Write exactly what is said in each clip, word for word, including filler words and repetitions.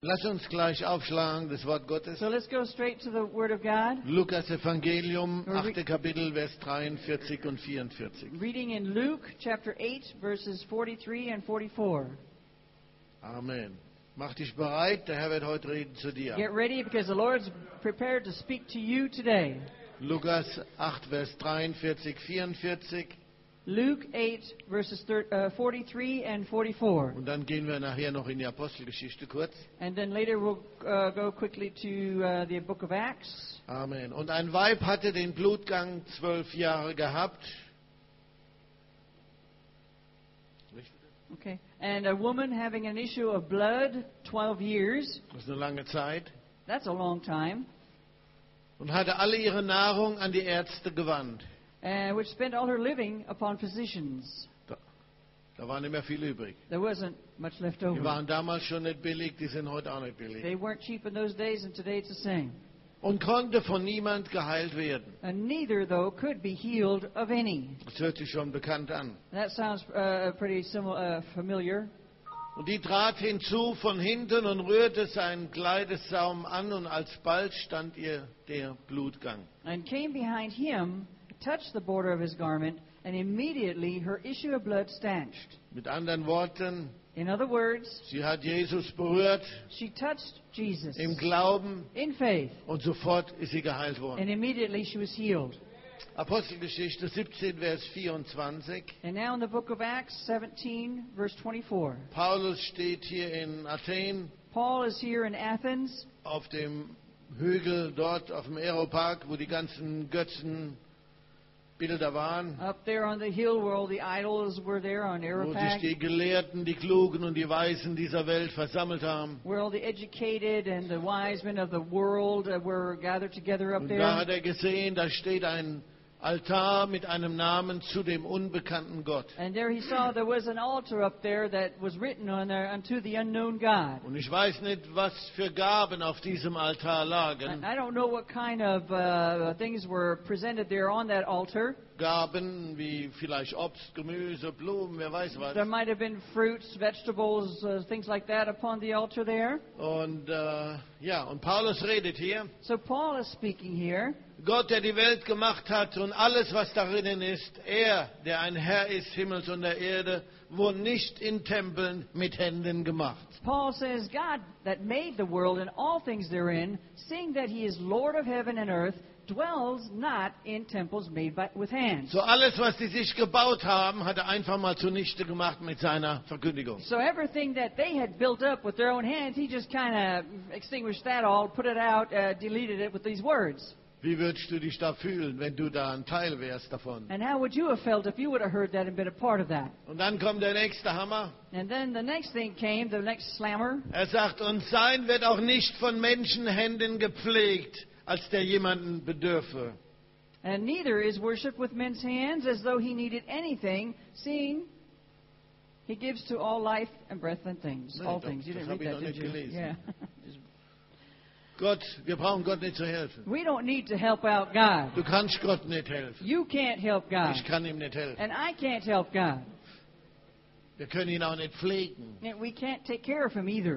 Lass uns gleich aufschlagen, das Wort Gottes. So let's go straight to the Word of God. Lukas Evangelium, We're re- achte Kapitel, Vers dreiundvierzig und vierundvierzig. Reading in Luke chapter eight, verses forty-three and forty-four. Amen. Mach dich bereit, der Herr wird heute reden zu dir. Get ready because the Lord's prepared to speak to you today. Lukas acht, Vers dreiundvierzig, vierundvierzig. Luke eight, verses thir- uh, forty-three and forty-four. Und dann gehen wir nachher noch in die Apostelgeschichte kurz. And then later we'll uh, go quickly to uh, the book of Acts. Amen. Und ein Weib hatte den Blutgang zwölf Jahre gehabt. Okay. And a woman having an issue of blood, twelve years. Das ist eine lange Zeit. That's a long time. Und hatte alle ihre Nahrung an die Ärzte gewandt. Uh, which spent all her living upon physicians. Da, da war nicht mehr viel übrig. There wasn't much left Die over. waren damals schon nicht billig, die sind heute auch nicht billig. They weren't cheap in those days, and today it's the same. Und konnte von niemand geheilt werden. And neither, though, could be healed of any. Das hört sich schon bekannt an. That sounds uh, pretty similar, uh, familiar. Und die trat hinzu von hinten und rührte seinen Kleidesaum an, und alsbald stand ihr der Blutgang. And came behind him, touched the border of his garment, and immediately her issue of blood stanched. Mit anderen Worten, In other words, sie hat Jesus berührt she touched Jesus im Glauben, in faith, und sofort ist sie geheilt worden. and immediately she was healed. Apostelgeschichte siebzehn, Vers vierundzwanzig. And now in the book of Acts seventeen, verse twenty-four. Paulus steht hier in Athen Paul is here in Athens auf dem Hügel dort auf dem Aeropark, wo die ganzen Götzenbilder waren, up there on the hill where all the idols were there on wo sich Areopag, die Gelehrten, die Klugen und die Weisen dieser Welt versammelt haben. where all the educated and the wise men of the world uh, were gathered together up Und da there. hat er gesehen, da steht ein Altar mit einem Namen zu dem unbekannten Gott. And there he saw there was an altar up there that was written on there unto the unknown God. Und ich weiß nicht, was für Gaben auf diesem Altar lagen. And I don't know what kind of uh, things were presented there on that altar. Gaben wie vielleicht Obst, Gemüse, Blumen, wer weiß was. There might have been fruits, vegetables, uh, things like that upon the altar there. Und äh, ja, und Paulus redet hier. So Paul is speaking here. Gott, der die Welt gemacht hat und alles, was darin ist, er, der ein Herr ist, Himmels und der Erde, wurde nicht in Tempeln mit Händen gemacht. Paul says, God that made the world and all things therein, seeing that he is Lord of heaven and earth, dwells not in temples made by, with hands. So alles, was die sich gebaut haben, hat er einfach mal zunichte gemacht mit seiner Verkündigung. So everything that they had built up with their own hands, he just kind of extinguished that all, put it out, uh, deleted it with these words. Wie würdest du dich da fühlen, wenn du da ein Teil wärst davon? And how would you have felt if you would have heard that and been a part of that? Und dann kommt der nächste Hammer. And then the next thing came, the next slammer. Er sagt, und sein wird auch nicht von Menschenhänden gepflegt, als der jemanden bedürfe. And neither is worshipped with men's hands as though he needed anything, seeing he gives to all life and breath and things. Nein, all doch, things. You das didn't hab read ich that, noch did nicht you? gelesen. Yeah. Gott, wir brauchen Gott nicht zu helfen. We don't need to help out God. Du kannst Gott nicht helfen. You can't help God. Ich kann ihm nicht helfen. And I can't help God. Wir können ihn auch nicht pflegen. And we can't take care of him either.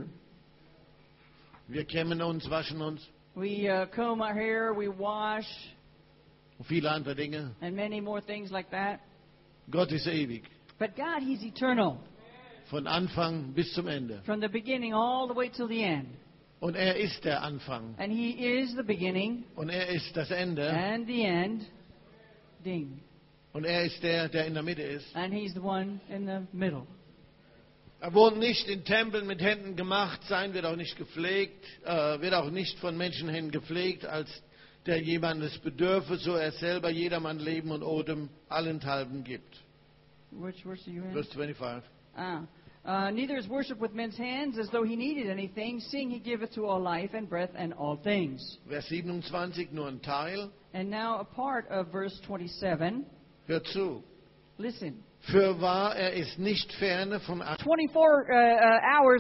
Wir kämmen uns, waschen uns We uh, comb our hair, we wash, und viele andere Dinge. and many more things like that. Gott ist ewig. But God, He's eternal. Von Anfang bis zum Ende. From the beginning all the way till the end. Und er ist der Anfang. And He is the beginning Und er ist das Ende. and the end. Ding. Und er ist der, der in der Mitte ist. And He's the one in the middle. Er wurde nicht in Tempeln mit Händen gemacht, sein wird auch nicht gepflegt, äh, wird auch nicht von Menschenhänden gepflegt, als der jemandes bedürfe, so er selber jedermann Leben und Odem allenthalben gibt. Which verse are you in? Vers fünfundzwanzig. Ah. Uh, neither is worship with men's hands as though he needed anything, seeing he giveth to all life and breath and all things. Vers siebenundzwanzig, nur ein Teil. And now a part of verse twenty-seven. Hört zu. Listen. Fürwahr, er ist nicht ferne von... twenty-four uh, uh, hours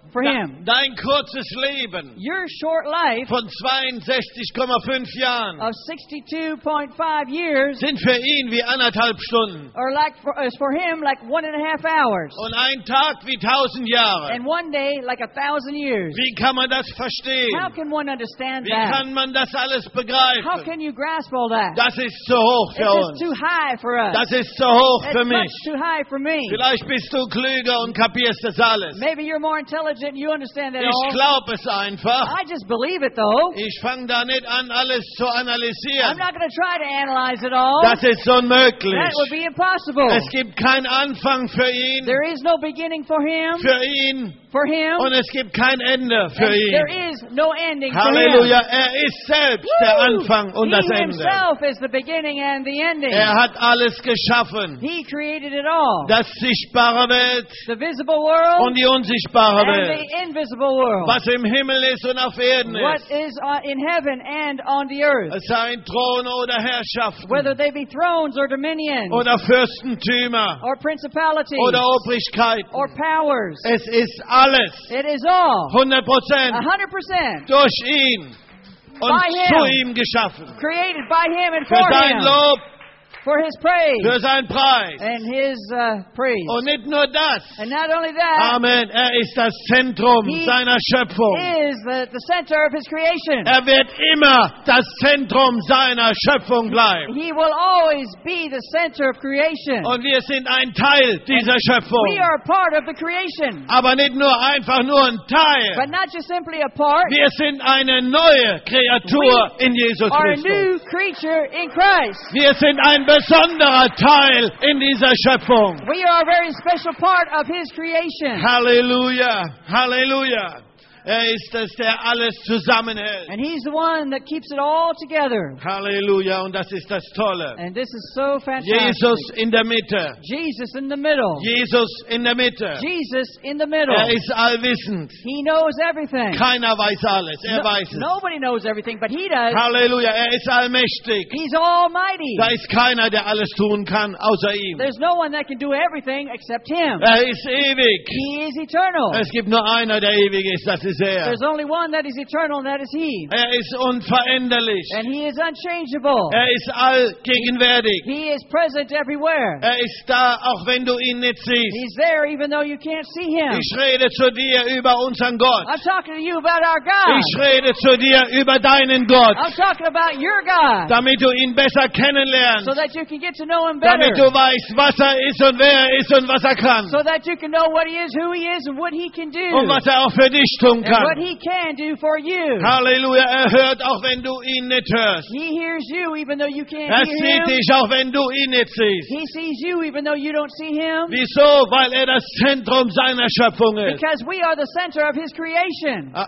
for Da, Him. dein kurzes Leben Your short life von zweiundsechzig Komma fünf Jahren of sixty-two point five years sind für ihn wie anderthalb Stunden. are like for, is for Him like one and a half hours. Und ein Tag wie tausend Jahre. And one day like a thousand years. Wie kann man das verstehen? How can one understand Wie that? kann man das alles How begreifen? can you grasp all that? Das ist zu hoch It's für just uns. too high for us. Das ist zu hoch It's für much mich. too high for me. Vielleicht bist du klüger und kapierst das alles. Maybe you're more intelligent and you understand that Ich all. glaube es einfach. I just believe it though. Ich fange da nicht an, alles zu I'm analysieren. not going to try to analyze it all. Das ist unmöglich. That would be impossible. Es gibt keinen Anfang für ihn, There is no beginning for Him. für ihn For Him. und es gibt kein Ende für And ihn. there is no ending for Halleluja, Him. er ist selbst der Woo! Anfang und das He Ende. Himself is the beginning and the ending. Er hat alles geschaffen. He created it all. Das sichtbare Welt The visible world und die unsichtbare and Welt. the invisible world. Was im Himmel ist und auf Erden What ist. is on- in heaven and on the earth. Es seien Thron oder Herrschaften Whether they be thrones or dominions oder Fürstentümer or principalities oder Obrigkeiten. or powers. Es ist alles It is all hundert a Prozent hundred percent durch ihn und By him. zu ihm geschaffen. created by Him and Für for sein Him. Lob, For His praise für seinen Preis. and His uh, praise. Und nicht nur das. And not only that, Amen. Er ist das Zentrum He seiner Schöpfung. is the, the center of His creation. Er wird immer das Zentrum seiner Schöpfung bleiben. He will always be the center of creation. Und wir sind ein Teil dieser Schöpfung. We are a part of the creation. Aber nicht nur einfach nur ein But Teil. not just simply a part, Wir sind eine neue Kreatur in Jesus or a Christus. new creature in Christ. Wir sind ein besonderer Teil in dieser Schöpfung. We are a very special part of His creation. Halleluja, Halleluja. Er ist es, der alles zusammenhält. And He's the one that keeps it all together. Halleluja, und das ist das Tolle. And this is so fantastic. Jesus in der Mitte. Jesus in the middle. Jesus in der Mitte. Jesus in the middle. Er ist allwissend. He knows everything. Keiner weiß alles, er No- weiß es. nobody knows everything, but He does. Halleluja, er ist allmächtig. He's almighty. Da ist keiner, der alles tun kann, außer ihm. There's no one that can do everything except Him. Er ist ewig. He is eternal. Es gibt nur einer, der ewig ist, das ist er. There's only one that is eternal, and that is He. Er ist unveränderlich. And He is unchangeable. Er ist allgegenwärtig. He is present everywhere. Er ist da, auch wenn du ihn nicht siehst. He's there even though you can't see Him. Ich rede zu dir über unseren Gott. I'm talking to you about our God. Ich rede zu dir über deinen Gott, I'm talking about your God. damit du ihn besser kennenlernst. So that you can get to know Him better. Damit du weißt, was er ist und wer er ist und was er kann. So that you can know what He is, who He is, and what He can do. Und was er auch für dich tun And what kann. He can do for you. Halleluja, er hört auch, wenn du ihn nicht hörst. He hears you even though you can't Er hear sieht Him. dich auch, wenn du ihn nicht siehst. He sees you even though you don't see Him. Wieso? Weil er das Zentrum seiner Schöpfung ist. Because we are the center of His creation. Ah,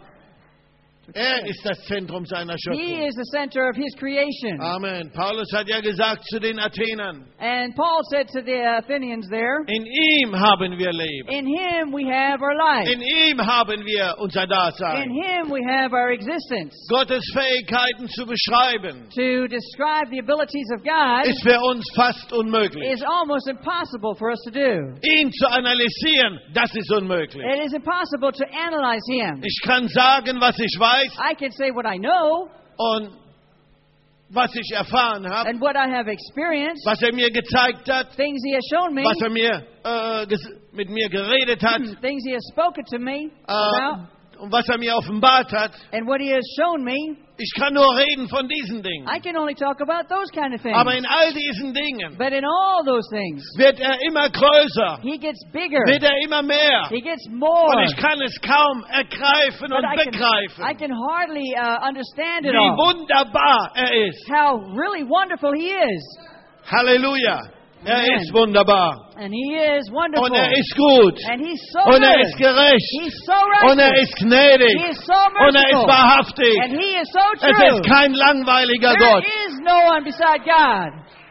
Er ist das Zentrum seiner He Schöpfung. is the center of His creation. Amen. Paulus hat ja gesagt zu den Athenern, And Paul said to the Athenians there, in ihm haben wir Leben. in Him we have our life. In ihm haben wir unser In Dasein. Him we have our existence. Gottes Fähigkeiten zu beschreiben, To describe the abilities of God ist für uns fast unmöglich. is almost impossible for us to do. Ihn zu analysieren, das ist unmöglich. It is impossible to analyze Him. Ich kann sagen, was ich weiß I can say what I know und was ich erfahren habe, and what I have experienced, was er mir gezeigt hat, things He has shown me, was er mir, äh, ges- mit mir geredet hat things He has spoken to me äh, about, und was er mir offenbart hat. and what He has shown me. Ich kann nur reden von diesen Dingen. I can only talk about those kind of things. Aber in all diesen Dingen But in all those things, wird er immer größer, He gets bigger. wird er immer mehr. He gets more. Und ich kann es kaum ergreifen But und I can, begreifen, I can hardly uh, understand it wie all. wunderbar er ist. How really wonderful He is. Halleluja. Er Amen. ist wunderbar. And He is wonderful. Und er ist gut. And He's so Und er good. ist gerecht. He's so righteous. Und er ist gnädig. He is so Und er ist merciful. wahrhaftig. And He is so Es true. ist kein langweiliger There Gott. is no one beside God.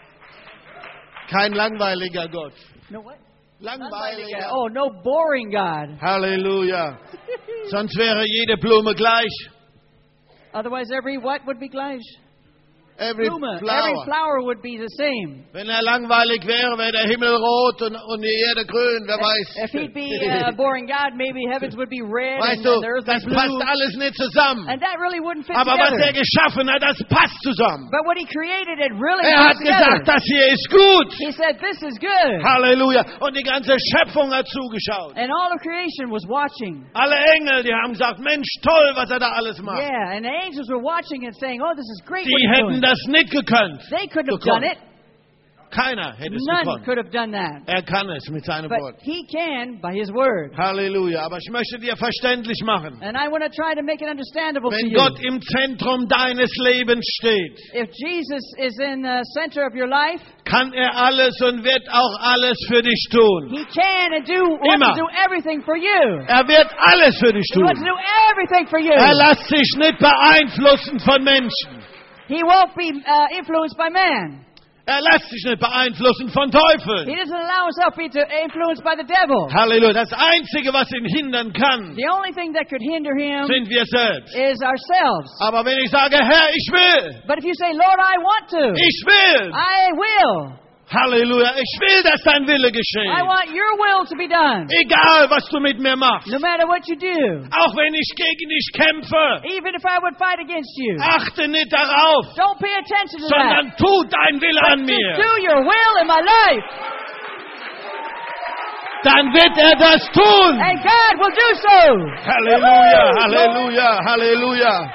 Kein langweiliger Gott. No what? Langweiliger. Oh, no boring God. Halleluja. Sonst wäre jede Blume gleich. Otherwise, every what would be gleich? Every Blume. flower. Every flower would be the same. Wenn er langweilig wäre, wäre der Himmel rot und, und die Erde grün, wer weiß. If he'd be uh, boring God, maybe heavens would be red Weißt and, du, and the earth would das be passt blue. alles nicht zusammen. And that really wouldn't fit Aber was er together. geschaffen hat, das passt zusammen. But what he created, it really Er hat fits together. gesagt, das hier ist gut. He said, this is good. Halleluja. Und die ganze Schöpfung hat zugeschaut. And all of creation was watching. Alle Engel, die haben gesagt, Mensch, toll, was er da alles macht. Yeah, and the angels were watching and saying, oh, this is great what Die he's hätten doing. das nicht gekonnt. They couldn't have gekonnt. done it. Keiner hätte es None gekonnt. could have done that. Er kann es mit seinem But Wort. he can by his word. Halleluja. Aber ich möchte dir verständlich machen. And I want to try to make it understandable to Wenn you. Gott im Zentrum deines Lebens steht, If Jesus is in the center of your life, kann er alles und wird auch alles für dich tun. he can and do wants Immer. to do everything for you. Er wird alles für dich He wants to tun. do everything for you. Er lässt sich nicht beeinflussen von Menschen. He won't be uh, influenced by man. Er lässt sich nicht beeinflussen von He Teufeln. doesn't allow himself to be to- influenced by the devil. Halleluja. Das Einzige, was ihn hindern kann, The only thing that could hinder him sind wir selbst. is ourselves. Aber wenn ich sage, Herr, ich will, But if you say, Lord, I want to, ich will, I will. Halleluja, ich will, dass dein Wille geschieht. I want your will to be done. Egal, was du mit mir machst. No matter what you do. Auch wenn ich gegen dich kämpfe, Even if I would fight against you. achte nicht darauf, Don't pay attention to sondern that. tu dein Wille But an just mir. do your will in my life. Dann wird er das tun. And God will do so. Halleluja, Woohoo! Halleluja, Halleluja.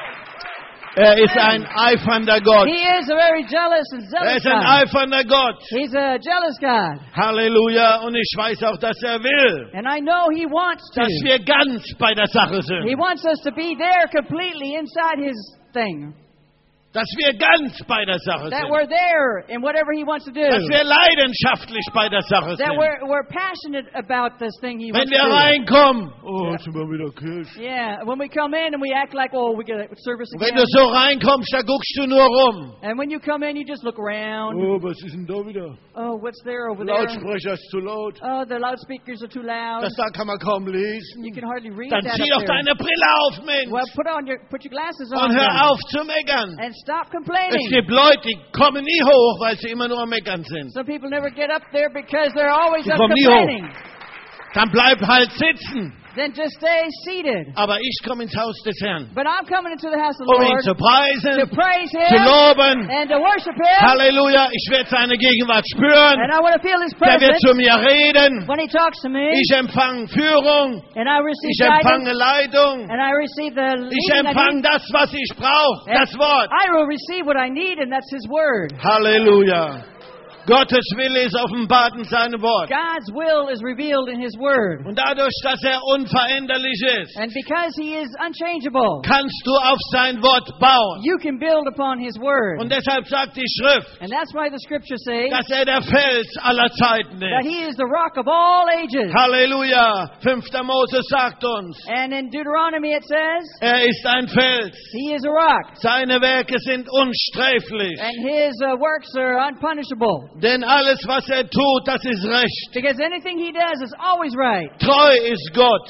Er ist ein eifernder Gott. He is a very jealous and Er zealous ist ein God. eifernder Gott. He's a jealous God. Halleluja. Und ich weiß auch, dass er will, And I know He wants to. dass wir ganz bei der Sache He sind. wants us to be there completely inside His thing. Dass wir ganz bei der Sache That sind. we're there in whatever He wants to do. Dass wir leidenschaftlich bei der Sache That sind. we're, we're passionate about this thing He Wenn wants wir to do. reinkommen, oh, jetzt sind wir wieder Kirche. Yeah, when we come in and we act like, oh, we get a service Und wenn again. du so reinkommst, da guckst du nur rum. And when you come in, you just look around. Oh, was ist denn da wieder? Oh, what's there over there? Lautsprecher ist zu laut. Oh, the loudspeakers are too loud. Das da kann man kaum lesen. You can hardly read Dann that zieh up doch there. deine Brille auf, Mensch. Well, put on your put your glasses on Und hör then. auf zu meckern. and stop Es complaining. gibt Leute, die kommen nie hoch, weil sie immer nur am Meckern sind. Some people never get up there because they're always Die up kommen nie complaining. Dann bleib halt sitzen. Then just stay seated. Aber ich komme ins Haus des Herrn, But I'm coming into the house of the um ihn Lord zu preisen, to praise zu Him loben. and to worship Him. Halleluja, ich werde seine Gegenwart spüren. And I want to feel His Der wird presence zu mir reden. when He talks to me. Ich empfange Führung. And I receive Ich empfange guidance. Leitung. And I receive the Ich leading I empfange need. das, was ich brauche. And Das Wort. I will receive what I need, and that's His Word. Halleluja. Gottes Wille ist offenbart in seinem Wort. God's will is revealed in His Word. Und dadurch, dass er unveränderlich ist, And because He is unchangeable, kannst du auf sein Wort bauen. you can build upon His Word. Und deshalb sagt die Schrift, And that's why the Scriptures say dass er der Fels aller Zeiten that ist. He is the rock of all ages. Halleluja. Fünfter Mose sagt uns, And in Deuteronomy it says, er ist ein Fels. He is a rock. Seine Werke sind unsträflich. And His uh, works are unpunishable. Denn alles, was er tut, das ist recht. Because anything He does is always right. Treu ist Gott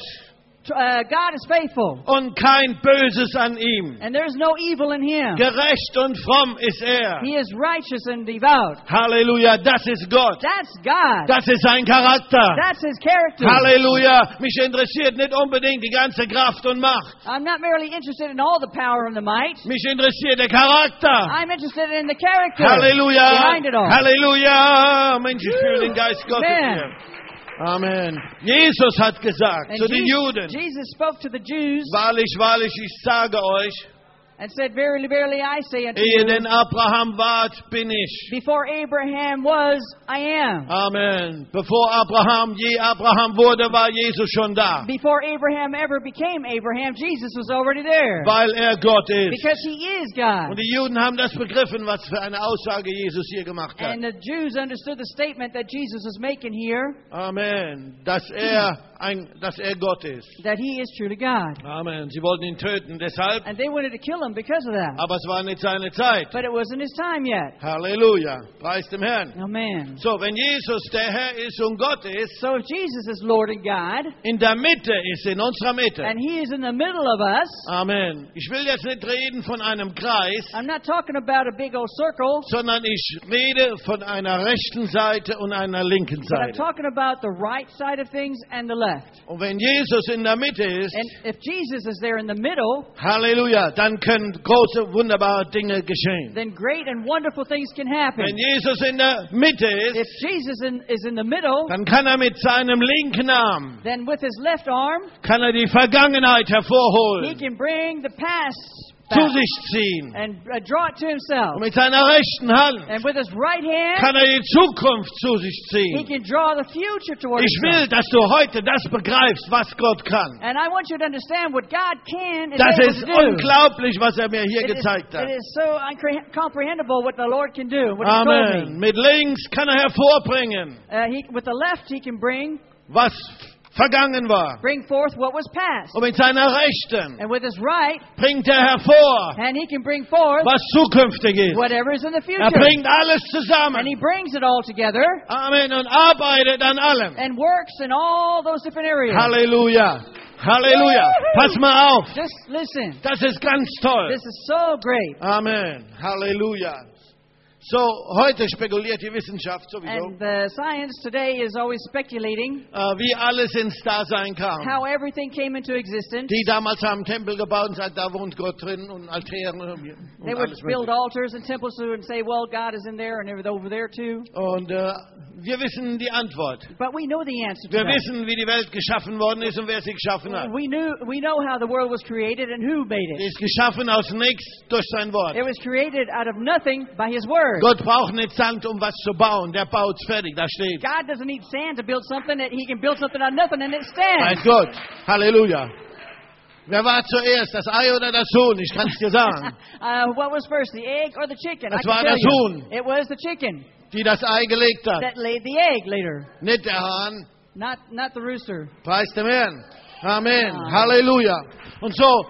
Uh, God is faithful. und kein Böses an ihm. And there's no evil in Him. Gerecht und fromm ist er. He is righteous and devout. Halleluja, das ist Gott. That's God. Das ist sein Charakter. That's His character. Halleluja, mich interessiert nicht unbedingt die ganze Kraft und Macht. I'm not merely interested in all the power and the might. Mich interessiert der Charakter. I'm interested in the character Halleluja, behind it all. Halleluja. Mensch, ich fühle den Geist Gottes Amen. hier. Amen. Jesus hat gesagt And zu den Jesus, Juden, Jesus spoke to the Jews wahrlich, wahrlich, ich sage euch, and said, Verily, verily, I say unto ehe you, denn Abraham ward, bin ich. before Abraham was, I am. Amen. Bevor Abraham je Abraham wurde, war Jesus schon da. Before Abraham ever became Abraham, Jesus was already there. Weil er Gott ist. Because He is Und God. die Juden haben das begriffen, was für eine Aussage Jesus hier gemacht hat. And the Jews understood the statement that Jesus was making here, Amen. Dass er ein, dass er Gott ist. that He is truly God. Amen. Sie wollten ihn töten, deshalb, And they wanted to kill Him Jerusalem because of that. Aber es war nicht seine Zeit. But it wasn't his time yet. Halleluja. Preis dem Herrn. Amen. So, wenn Jesus der Herr ist und Gott ist, So if Jesus is Lord and God, in der Mitte ist, in unserer Mitte. and He is in the middle of us, Amen. Ich will jetzt nicht reden von einem Kreis, I'm not talking about a big old circle, sondern ich rede von einer rechten Seite und einer linken but I'm Seite. talking about the right side of things and the left. Und wenn Jesus in der Mitte ist, And if Jesus is there in the middle, Halleluja, dann können große, wunderbare Dinge geschehen. then great and wonderful things can happen. Wenn Jesus in der Mitte If ist, Jesus in, is in the middle, dann kann er mit seinem linken Arm, then with his left arm, kann er die Vergangenheit he hervorholen, can bring the past zu back sich ziehen. and uh, draw it to himself. Und mit seiner rechten Hand And with his right hand, kann er die Zukunft zu sich he ziehen. can draw the future toward Ich will, himself. dass du heute das begreifst, was Gott kann. And I want you to understand what God can is Das able ist to do. unglaublich, was er mir hier It is, gezeigt it hat. is so incomprehensible what the Lord can do. What He told Amen. me. Mit links kann er hervorbringen, Uh, he, with the left, He can bring was vergangen war. bring forth what was past, Und mit seiner rechten and with His right bringt er hervor, hand, He can bring forth was zukünftig ist. whatever is in the Er future. bringt alles And zusammen. He brings it all together Amen. Und arbeitet an allem. and works in all those different areas. Halleluja. Halleluja. Pass mal auf. Just listen. Das ist ganz toll. This is so great. Amen. Halleluja. So, heute spekuliert die Wissenschaft sowieso, And the science today is always speculating äh, wie alles ins Dasein kam. how everything came into existence. Die damals haben Tempel gebaut und gesagt, da wohnt Gott drin und Altäre und They would alles build Mögliche. altars and temples to and say, well, God is in there and they're over there too. Und äh, wir wissen die Antwort. But we know the answer to Wir that. wissen, wie die Welt geschaffen worden ist und wer sie geschaffen hat. We knew we know how the world was created and who made Sie it. ist geschaffen aus nichts durch sein Wort. It was created out of nothing by His word. Gott braucht nicht Sand, um was zu bauen. Der baut's fertig, da steht. God doesn't need sand to build something. That He can build something out of nothing and it Mein stands. Gott, Halleluja. Wer war zuerst, das Ei oder das Huhn? Ich kann es dir sagen. uh, what was first, the egg or the chicken? Das I can war tell das you. Huhn. It was the chicken Die das Ei gelegt hat. that laid the egg later, Nicht der Hahn. not not the rooster. Preis dem Herrn. Amen. Ah. Halleluja. Und so,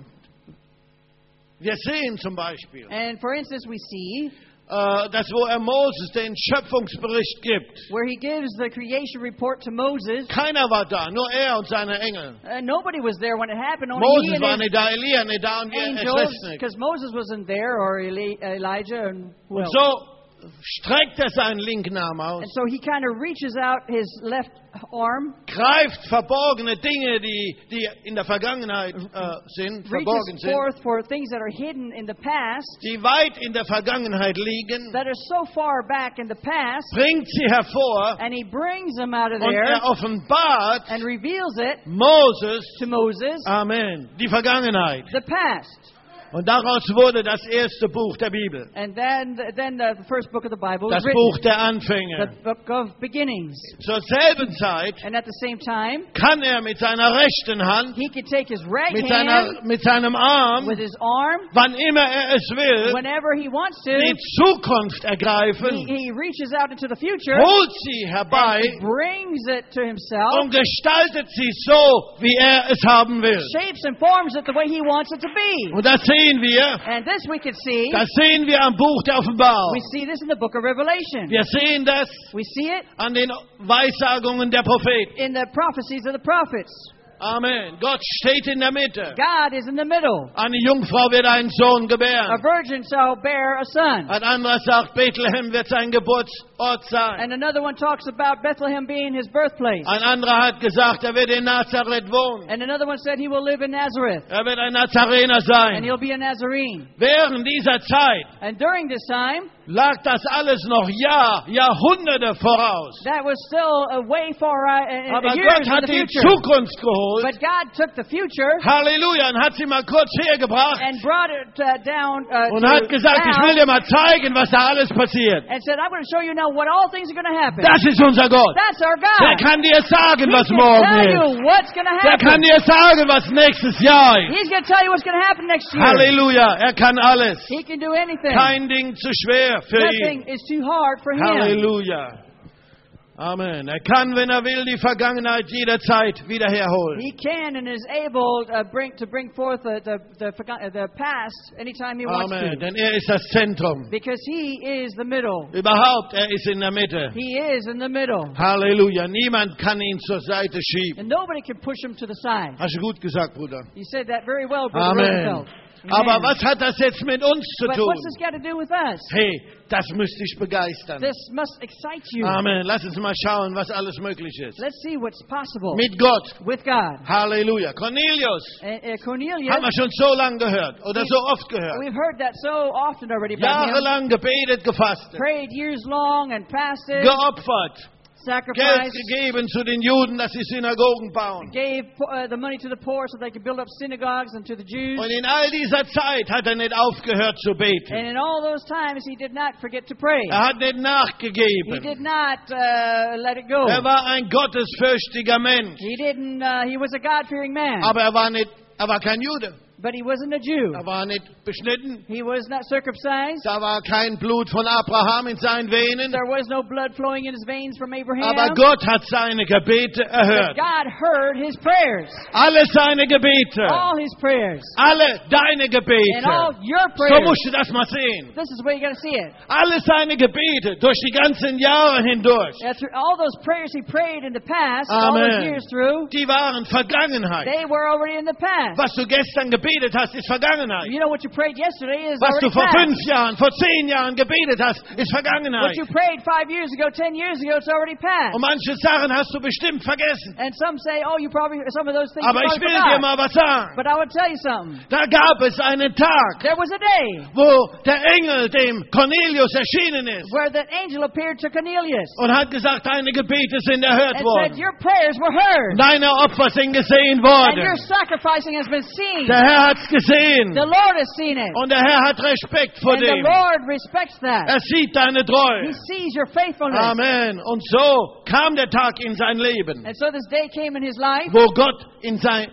wir sehen zum Beispiel, And for instance, we see äh, dass wo er Moses den Schöpfungsbericht gibt, where He gives the creation report to Moses. keiner war da, nur er und seine Engel. Uh, nobody was there when it happened. Only he Moses and war his nicht da, Elia nicht da und wir angels, es nicht. because Moses wasn't there, or Eli- Elijah, and who Und else? so streckt er seinen linken Arm aus, And so he kind of reaches out his left arm, greift verborgene Dinge, die, die in der Vergangenheit äh, sind, verborgen reaches sind, forth for things that are hidden in the past, die weit in der Vergangenheit liegen, that are so far back in the past, bringt sie hervor and he brings them out of und there er offenbart and reveals it Moses, to Moses, Amen, die Vergangenheit. the past. Und daraus wurde das erste Buch der Bibel, And then, then the first book of the Bible was das written, Buch der the Anfänge. book of beginnings. Zur selben Zeit And at the same time, kann er mit seiner rechten Hand, he could take his right mit, hand seiner, mit seinem Arm, with his arm, wann immer er es will, whenever he wants to, die Zukunft he, ergreifen, he reaches out into the future, holt sie herbei and brings it to himself, und gestaltet sie so, wie er es haben will. shapes and forms it the way he wants it to be. Und das sehen wir, And this we can see. das sehen wir am Buch der Offenbarung. We see this in the book of Revelation. Wir sehen das We see it an den Weissagungen der Propheten. in the prophecies of the prophets. Amen. Gott steht in der Mitte. God is in the middle. Eine Jungfrau wird einen Sohn A gebären. virgin shall bear a son. Ein anderer sagt, Bethlehem wird sein Geburtsort sein. And another one talks about Bethlehem being his birthplace. Ein anderer hat gesagt, er wird in Nazareth wohnen. And another one said he will live in Nazareth. Er wird ein Nazarener And sein. he'll be a Nazarene. Während dieser Zeit And during this time, lag das alles noch Jahr, Jahrhunderte voraus. that was still a way far uh, uh, Aber years Gott in hat the die future. Zukunft geholt. But God took the future Halleluja. Und hat sie mal kurz hergebracht. and brought it uh, down uh, Und to hat gesagt, ich will now dir mal zeigen, was da alles passiert. and said, I'm going to show you now what all things are going to happen. Das ist unser Gott. That's our Der God. kann dir sagen, He was can morgen tell ist. you what's going to Der kann happen. dir sagen, was nächstes Jahr ist. He's going to tell you what's going to happen next year. Halleluja. Er kann alles. He can do anything. Kein Ding zu schwer für Nothing ihn. is too hard for him. Halleluja. Amen. Er kann, wenn er will, die Vergangenheit jederzeit wieder herholen. He can and is able uh, bring, to bring forth the, the, the, forgo- the past anytime he wants Amen. to. Denn er ist das Zentrum. Because he is the middle. Überhaupt, er ist in der Mitte. He is in the middle. Halleluja. Niemand kann ihn zur Seite schieben. And nobody can push him to the side. Hast du gut gesagt, Bruder. You said that very well, Brother Amen. Rosenfeld. Aber Amen. was hat das jetzt mit uns zu But tun? what's this got to do with us? Hey, das müsste dich begeistern. This must excite you. Amen. Lass uns mal schauen, was alles möglich ist. Let's see what's possible Mit Gott. with God. Halleluja. Cornelius. Uh, uh, Cornelius, Haben wir schon so lange gehört oder so oft gehört. we've heard that so often already about him. Jahrelang gebetet, gefastet, Prayed years long and fasted, geopfert, Geld sacrificed, gegeben zu den Juden, dass sie Synagogen bauen. gave uh, the money to the poor so they could build up synagogues, and to the Jews. Und in all dieser Zeit hat er nicht aufgehört zu beten. And in all those times, he did not forget to pray. Er hat nicht He nachgegeben. did not uh, let it go. Er war ein gottesfürchtiger Mensch. He didn't. Uh, he was a God-fearing man, Aber er war, nicht, er war kein Jude. but he wasn't a Jew. Er war nicht beschnitten. He was not circumcised. Da war kein Blut von Abraham in seinen Venen. There was no blood flowing in his veins from Abraham. Aber Gott hat seine Gebete But erhört. God heard his prayers, Alle seine Gebete. all his prayers, Alle deine Gebete. and all your So prayers. musst du das mal sehen. This is where you got to see it. Alle seine Gebete durch die ganzen Jahre hindurch. That's all those prayers he prayed in the past, all Amen. those years through, Die waren Vergangenheit. they were already in the past. Was du gestern gebetet hast, ist Vergangenheit. You know what you prayed yesterday is Was du already vor past. fünf Jahren, vor zehn Jahren gebetet hast, ist What Vergangenheit. you prayed five years ago, ten years ago, it's already past. Und manche Sachen hast du bestimmt vergessen. And some say, oh, you probably, some of those things Aber you ich probably will dir forgot. mal was sagen. But I would tell you something. Da gab es einen Tag, There was a day wo der Engel dem Cornelius erschienen ist where the angel appeared to Cornelius und hat gesagt, deine Gebete sind erhört and said, worden. your prayers were heard, Deine Opfer sind gesehen and your worden. sacrificing has been seen. Der Herr hat's gesehen. The Lord has seen it. Und der Herr hat Respekt vor And the dem. Lord respects that. Er sieht deine He Treue. sees your faithfulness. Amen. Und so kam der Tag in sein Leben, And so this day came in his life wo Gott in, sein,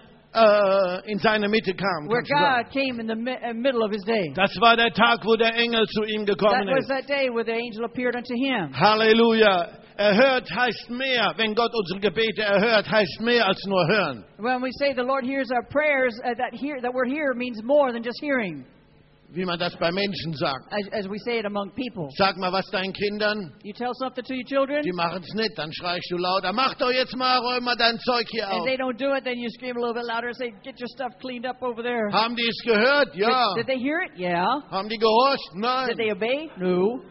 äh, in seine Mitte kam. where kannst du sagen. God came in the mi- uh, middle of his day. Das war der Tag, wo der Engel zu ihm That gekommen was ist. that day where the angel appeared unto him. Halleluja. Erhört heißt mehr. Wenn Gott unsere Gebete erhört, heißt mehr als nur hören. When we say the Lord hears our prayers, uh, that hear that word hear means more than just hearing, Wie man das bei Menschen sagt. as, as we say it among people. Sag mal was deinen Kindern. You tell something to your children, Die machen es nicht. Dann schreist du lauter. Mach doch jetzt mal, räum mal dein Zeug hier and auf. they don't do it, then you scream a little bit louder and say, get your stuff cleaned up over there. Haben die es gehört? Ja. Did, did they hear it? Yeah. Haben die gehorcht? Did Nein. they obey? No.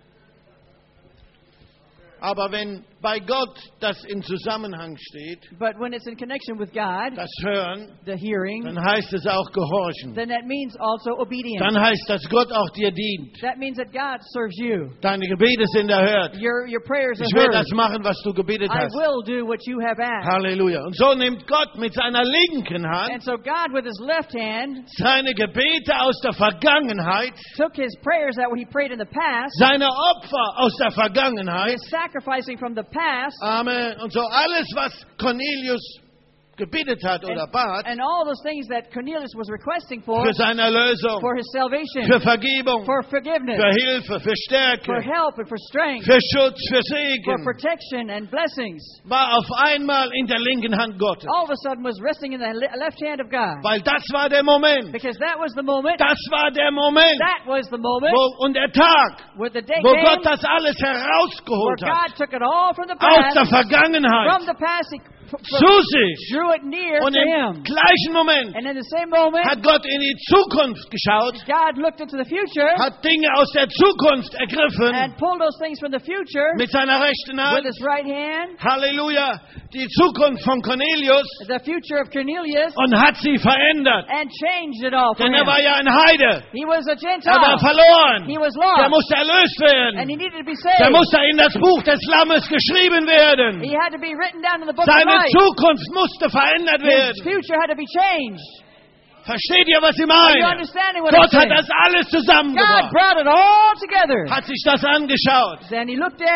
Aber wenn bei Gott das in Zusammenhang steht, But when it's in connection with God, das Hören, the hearing, dann heißt es auch gehorchen. then that means also obedience. Dann heißt das, Gott auch dir dient. That means that God serves you. Deine Gebete sind erhört. Your your prayers Ich are will heard. das machen, was du gebetet I hast. will do what you have asked. Halleluja. Und so nimmt Gott mit seiner linken Hand And so God, with his left hand, seine Gebete aus der Vergangenheit, took his prayers that he prayed in the past, seine Opfer aus der Vergangenheit. his sacrificing from the past, Amen. Und so alles, was Cornelius gebetet hat oder bat, and all those things that Cornelius was requesting for, für seine Erlösung, for his salvation, für Vergebung, for forgiveness, für Hilfe, für for Stärke, help and for strength, für Schutz, für for Segen, protection and blessings, war auf einmal in der linken Hand Gottes. all of a sudden was resting in the le- left hand of God. Weil das war der Moment. Because that was the moment, Das war der Moment. that was the moment Wo, und der Tag, where the day wo came Gott das alles where herausgeholt hat. God took it all from the Aus der past, from Vergangenheit the past, he p- p- zu sich. drew it near Und to im him. gleichen Moment And in the same moment, hat Gott in die Zukunft geschaut, God looked into the future hat Dinge aus der Zukunft ergriffen and pulled those things from the future mit seiner rechten with Hand. his right hand, Halleluja. Die Zukunft von Cornelius the future of Cornelius, und hat sie verändert. and changed it all for Denn er him. war ja ein Heide. He was a Er war Gentile. verloren. He was Der lost. musste erlöst And werden. he needed to be Der saved. musste in das Buch des Lammes geschrieben werden. He had to be written down in the book of Seine life. Zukunft musste verändert His werden. future had to be changed. Versteht ihr, was ich Are you meine? understanding what I'm Gott hat saying? das alles God zusammengebracht. brought it all together. Hat sich das angeschaut. Then he looked at it.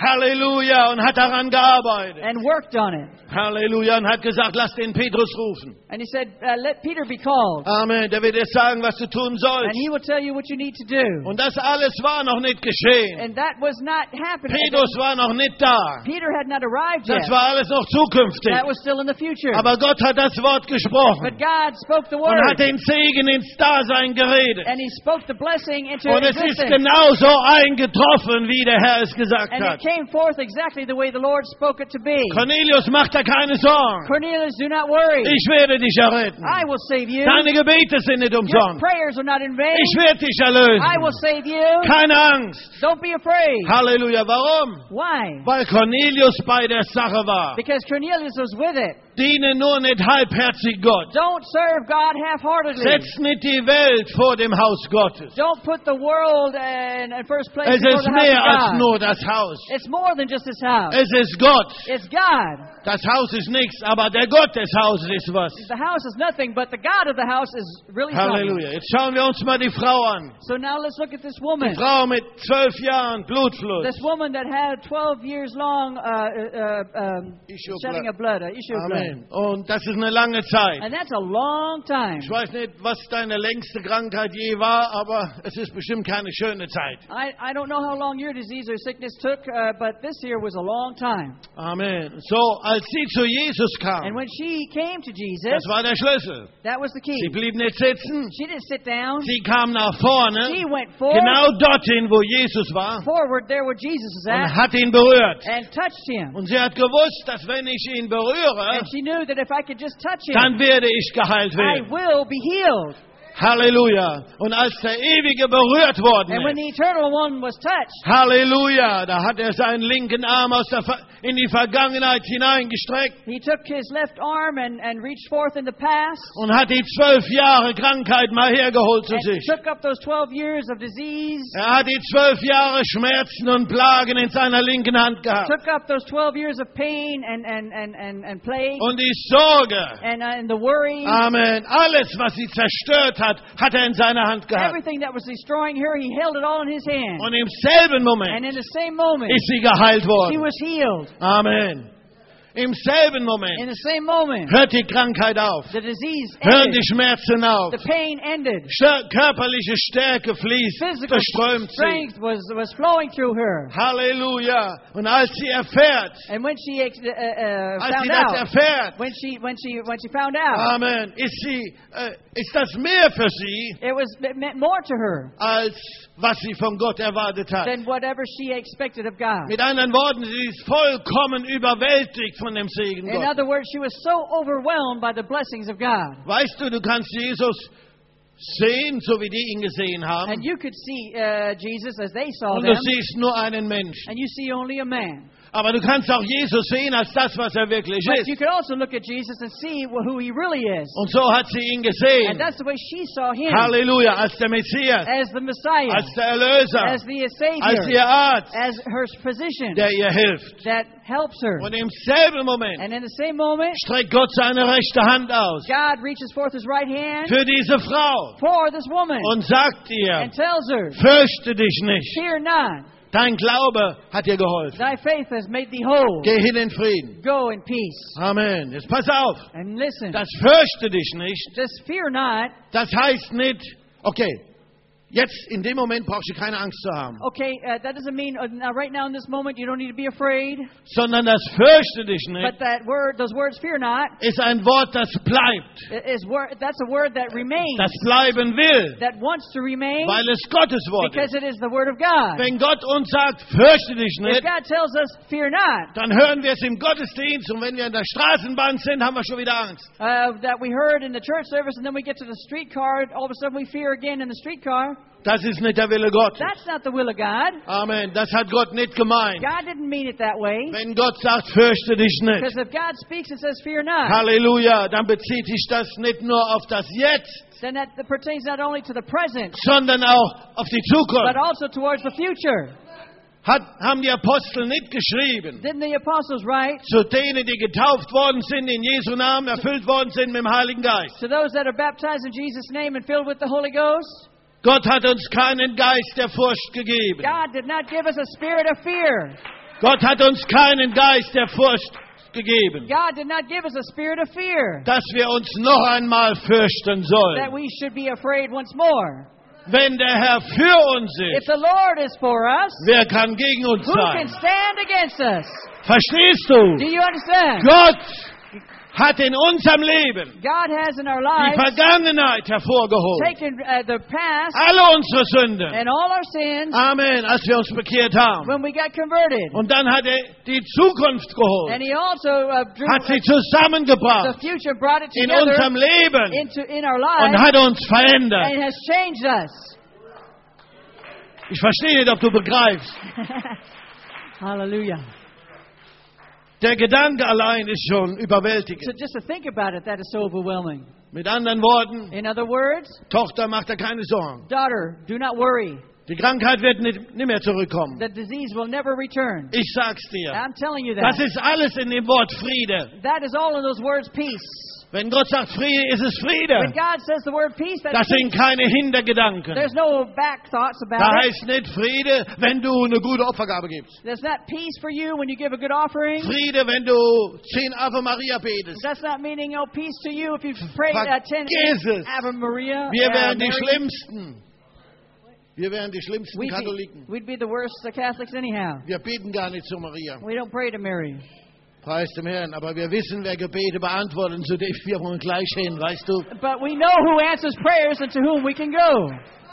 Halleluja. Und hat daran gearbeitet. and worked on it. Halleluja. Und hat gesagt, lass den Petrus rufen. And he said, uh, let Peter be called, Amen. Der wird dir sagen, was du tun and sollst. he will tell you what you need to do. Und das alles war noch nicht geschehen. And that was not happening. Petrus war noch nicht da. Peter had not arrived Das yet. war alles noch zukünftig. That was still in the future. Aber Gott hat das Wort gesprochen But God spoke the und word, hat den Segen ins Dasein geredet. and he spoke the blessing into Und es ist existence. genauso eingetroffen, wie der Herr es gesagt And hat. it came forth exactly the way the Lord spoke it to be. Cornelius, mach dir keine Sorgen. Cornelius, do not worry. Ich werde dich erretten. I will save you. Deine Gebete sind nicht Your umsonst. prayers are not in vain. Ich werde dich erlösen. I will save you. Keine Angst. Don't be afraid. Halleluja. Warum? Why? Weil Cornelius bei der Sache war. Because Cornelius was with it. Diene nur nicht halbherzig Gott. Don't serve God half-heartedly. Setz nicht die Welt vor dem Haus Gottes. Don't put the world in, in first place Es before ist the house mehr of als God. nur das Haus. It's more than just his house. Es ist Gott. It's God. Das Haus ist nichts, aber der Gott des Hauses ist was. The house is nothing, but the God of the house is really something. Halleluja. Jetzt schauen wir uns mal die Frau an. So now let's look at this Die woman. Frau mit zwölf Jahren Blutfluss. This woman that had twelve years long uh, uh, um, Issue of shedding blood. of blood, uh, issue of blood. Amen. Und das ist eine lange Zeit. And that's a long time. Ich weiß nicht, was deine längste Krankheit je war, aber es ist bestimmt keine schöne Zeit. I, I don't know how long your disease or sickness took, uh, but this here was a long time. Amen. So, als sie zu Jesus And kam, when she came to Jesus, das war der Schlüssel. that was the key. Sie blieb nicht sitzen, She didn't sit down. sie kam nach vorne, She went forward, genau dorthin, wo Jesus war, forward there where Jesus was und at, hat ihn berührt. and touched him. Und sie hat gewusst, dass wenn ich ihn berühre, And she knew that if I could just touch him, dann werde ich geheilt I werden. will be healed. Halleluja. Und als der Ewige berührt worden And when ist, the eternal one was touched, Halleluja, da hat er seinen linken Arm aus der Ver in die Vergangenheit hineingestreckt he took his left arm and, and reached forth in the past, und hat die zwölf Jahre Krankheit mal hergeholt zu and sich. took up those twelve years of disease, Er hat die zwölf Jahre Schmerzen und Plagen in seiner linken Hand gehabt. took up those twelve years of pain and, and, and, and, and plague, Und die Sorge, and, uh, and the worry, Amen, alles, was sie zerstört hat, hat er in seiner Hand gehabt. everything that was destroying her, he held it all in his hand. Und im selben And Moment in the same moment, ist sie geheilt she worden. was healed. Amen. Im selben In Moment the same moment, hört die Krankheit auf. the disease Hören ended. die Schmerzen auf. The pain ended. Stär- Körperliche Stärke fließt, Physical verströmt sie. strength was, was flowing through her. Halleluja. Und als sie erfährt, And when she uh, uh, als found sie das out, erfährt, when she when she when she found out, Amen, ist sie, äh, ist das mehr für sie, it was it meant more to her als was sie von Gott erwartet hat. than whatever she expected of God. Mit anderen Worten, sie ist vollkommen überwältigt von dem Segen In Gottes. other words, she was so overwhelmed by the blessings of God. Weißt du, du kannst Jesus sehen, so wie die ihn gesehen haben, And you could see uh, Jesus as they saw und du them, siehst nur einen Menschen. and you see only a man. Aber du kannst auch Jesus sehen als das, was er wirklich But ist. you could also look at Jesus and see wh- who he really is. Und so hat sie ihn And gesehen. that's the way she saw him, Halleluja, als der Messias, as the Messiah, als der Erlöser, as the als Savior, ihr Arzt, as her physician der ihr hilft. that helps her. Und im selben Moment And in the same moment, streckt Gott seine rechte Hand aus God reaches forth his right hand für diese Frau for this woman und sagt ihr, and tells her, fürchte dich nicht. fear not, Dein Glaube hat dir geholfen. thy faith has made thee whole. Geh hin in Frieden. Go in peace. Amen. Jetzt pass auf. And listen, Das fürchte dich nicht. just fear not. Das heißt nicht, okay, jetzt in dem Moment brauchst du keine Angst zu haben. Okay, uh, that doesn't mean uh, now, right now in this moment you don't need to be afraid. Sondern das fürchte dich But nicht that word, those words, fear not, ist ein Wort, das bleibt. is word. That's a word that remains, Das bleiben will. that wants to remain, Weil es Gottes Wort because ist. it is the word of God. Wenn Gott uns sagt, fürchte dich If nicht, God tells us, fear not, dann hören wir es im Gottesdienst und wenn wir in der Straßenbahn sind, haben wir schon wieder Angst. uh, that we heard in the church service, and then we get to the streetcar, all of a sudden we fear again in the streetcar. Das ist nicht der Wille Gottes. That's not the will of God. Amen. Das hat Gott nicht gemeint. God didn't mean it that way. Wenn Gott sagt, fürchte dich Because nicht. if God speaks and says, fear not, Halleluja. Dann bezieht sich das nicht nur auf das Jetzt, then that pertains not only to the present, sondern auch auf die but Zukunft. also towards the future. Hat, haben die Apostel nicht geschrieben. Didn't the apostles write, Zu denen, die getauft worden sind in Jesu Namen, erfüllt worden sind mit dem Heiligen Geist. to those that are baptized in Jesus' name and filled with the Holy Ghost? Gott hat uns keinen Geist der Furcht gegeben. God did not give us a spirit of fear. Gott hat uns keinen Geist der Furcht gegeben, God did not give us a spirit of fear, dass wir uns noch einmal fürchten that sollen. we should be afraid once more. Wenn der Herr für uns If ist, the Lord is for us, wer kann gegen uns who can sein? stand against us? Verstehst Do du? you understand? Gott hat in unserem Leben God has in our die lives Vergangenheit hervorgeholt. taken uh, the past Alle unsere Sünden. and all our sins Amen, als wir uns bekehrt haben. when we got converted. Und dann hat er die Zukunft And geholt, He also uh, drew hat sie the zusammengebracht future, brought it in together unserem Leben into in our und lives, hat uns verändert. and has changed us. Ich verstehe nicht, ob du begreifst. Hallelujah. Der Gedanke allein ist schon So überwältigend. just to think about it, that is so overwhelming. Mit anderen Worten, In other words, Tochter, mach dir keine Sorgen. daughter, do not worry. Die Krankheit wird nicht, nicht mehr zurückkommen. The disease will never return. Ich sag's dir. I'm telling you Das that. ist alles in dem Wort Friede. That is all in those words, peace. Wenn Gott sagt Friede, ist es When Friede. God says the word peace, that's Das sind peace. keine Hintergedanken. There's no back thoughts Da about it. heißt nicht Friede, wenn du eine gute Opfergabe gibst. That's not peace for you when you give a good offering. Friede, wenn du zehn Ave Maria betest. That's not meaning no peace to you if you pray uh, ten Vergiss es. Ave Maria. Wir uh, wären die Mary. Schlimmsten. Wir wären die schlimmsten We'd Katholiken. be, we'd be the worst uh, Catholics anyhow. Wir beten gar nicht zu Maria. We don't pray to Mary. Preis dem Herrn. Aber wir wissen, wer Gebete beantwortet. Und zu dem wir wollen gleich hin, weißt du. But we know who answers prayers and to whom we can go.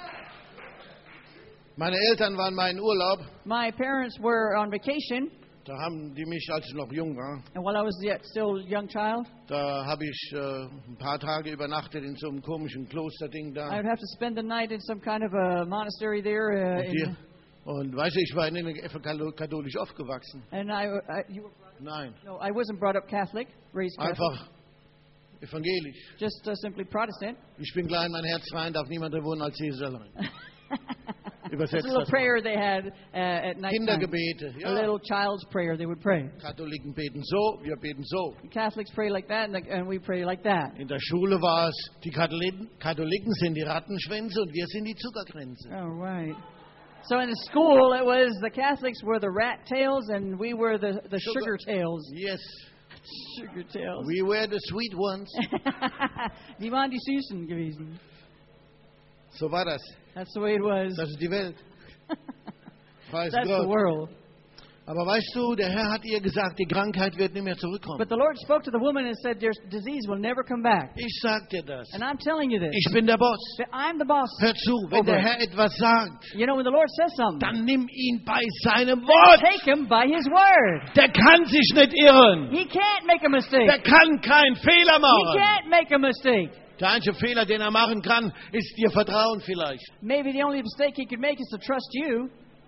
Meine Eltern waren mal in Urlaub. My parents were on vacation, Da haben die mich, als ich noch jung war, and while I was yet still a young child, da habe ich äh, ein paar Tage übernachtet in so einem komischen Klosterding I da. would have to spend the night in some kind of a monastery there. Uh, Und, die, in, und weißt du, ich war nicht katholisch aufgewachsen. and I, I, you were, Nein, no, I wasn't brought up Catholic, raised Catholic, einfach evangelisch. just uh, simply Protestant. Ich bin klein, mein Herz rein, darf niemand wohnen als Jesus allein. It's a Übersetzt little das. prayer they had uh, at night. Kindergebete. A Ja. little child's prayer they would pray. Katholiken beten so, wir beten so. Catholics pray like that, and, the, and we pray like that. In der Schule war es, die Katholiken, Katholiken sind die Rattenschwänze und wir sind die Zuckergrenze. Oh, right. So in the school, it was the Catholics were the rat tails, and we were the, the Sugar. sugar tails. Yes, Sugar tails. we were the sweet ones. Die waren die Süßen gewesen. So war das. That's the way it was. Das ist die Welt. Preis That's the Gott. world. Aber weißt du, der Herr hat ihr gesagt, die Krankheit wird nicht mehr zurückkommen. But the Lord spoke to the woman and said, "Their disease will never come back." Ich sag dir das. And I'm telling you this. Ich bin der Boss. That I'm the boss. Hör zu, wenn der Herr etwas sagt, You know, when the Lord says something, dann nimm ihn bei seinem Wort. take him by his word. Der kann sich nicht irren. He can't make a mistake. Der kann keinen Fehler He machen. can't make a mistake. Der einzige Fehler, den er machen kann, ist dir Vertrauen vielleicht. Maybe the only mistake he could make is to trust you.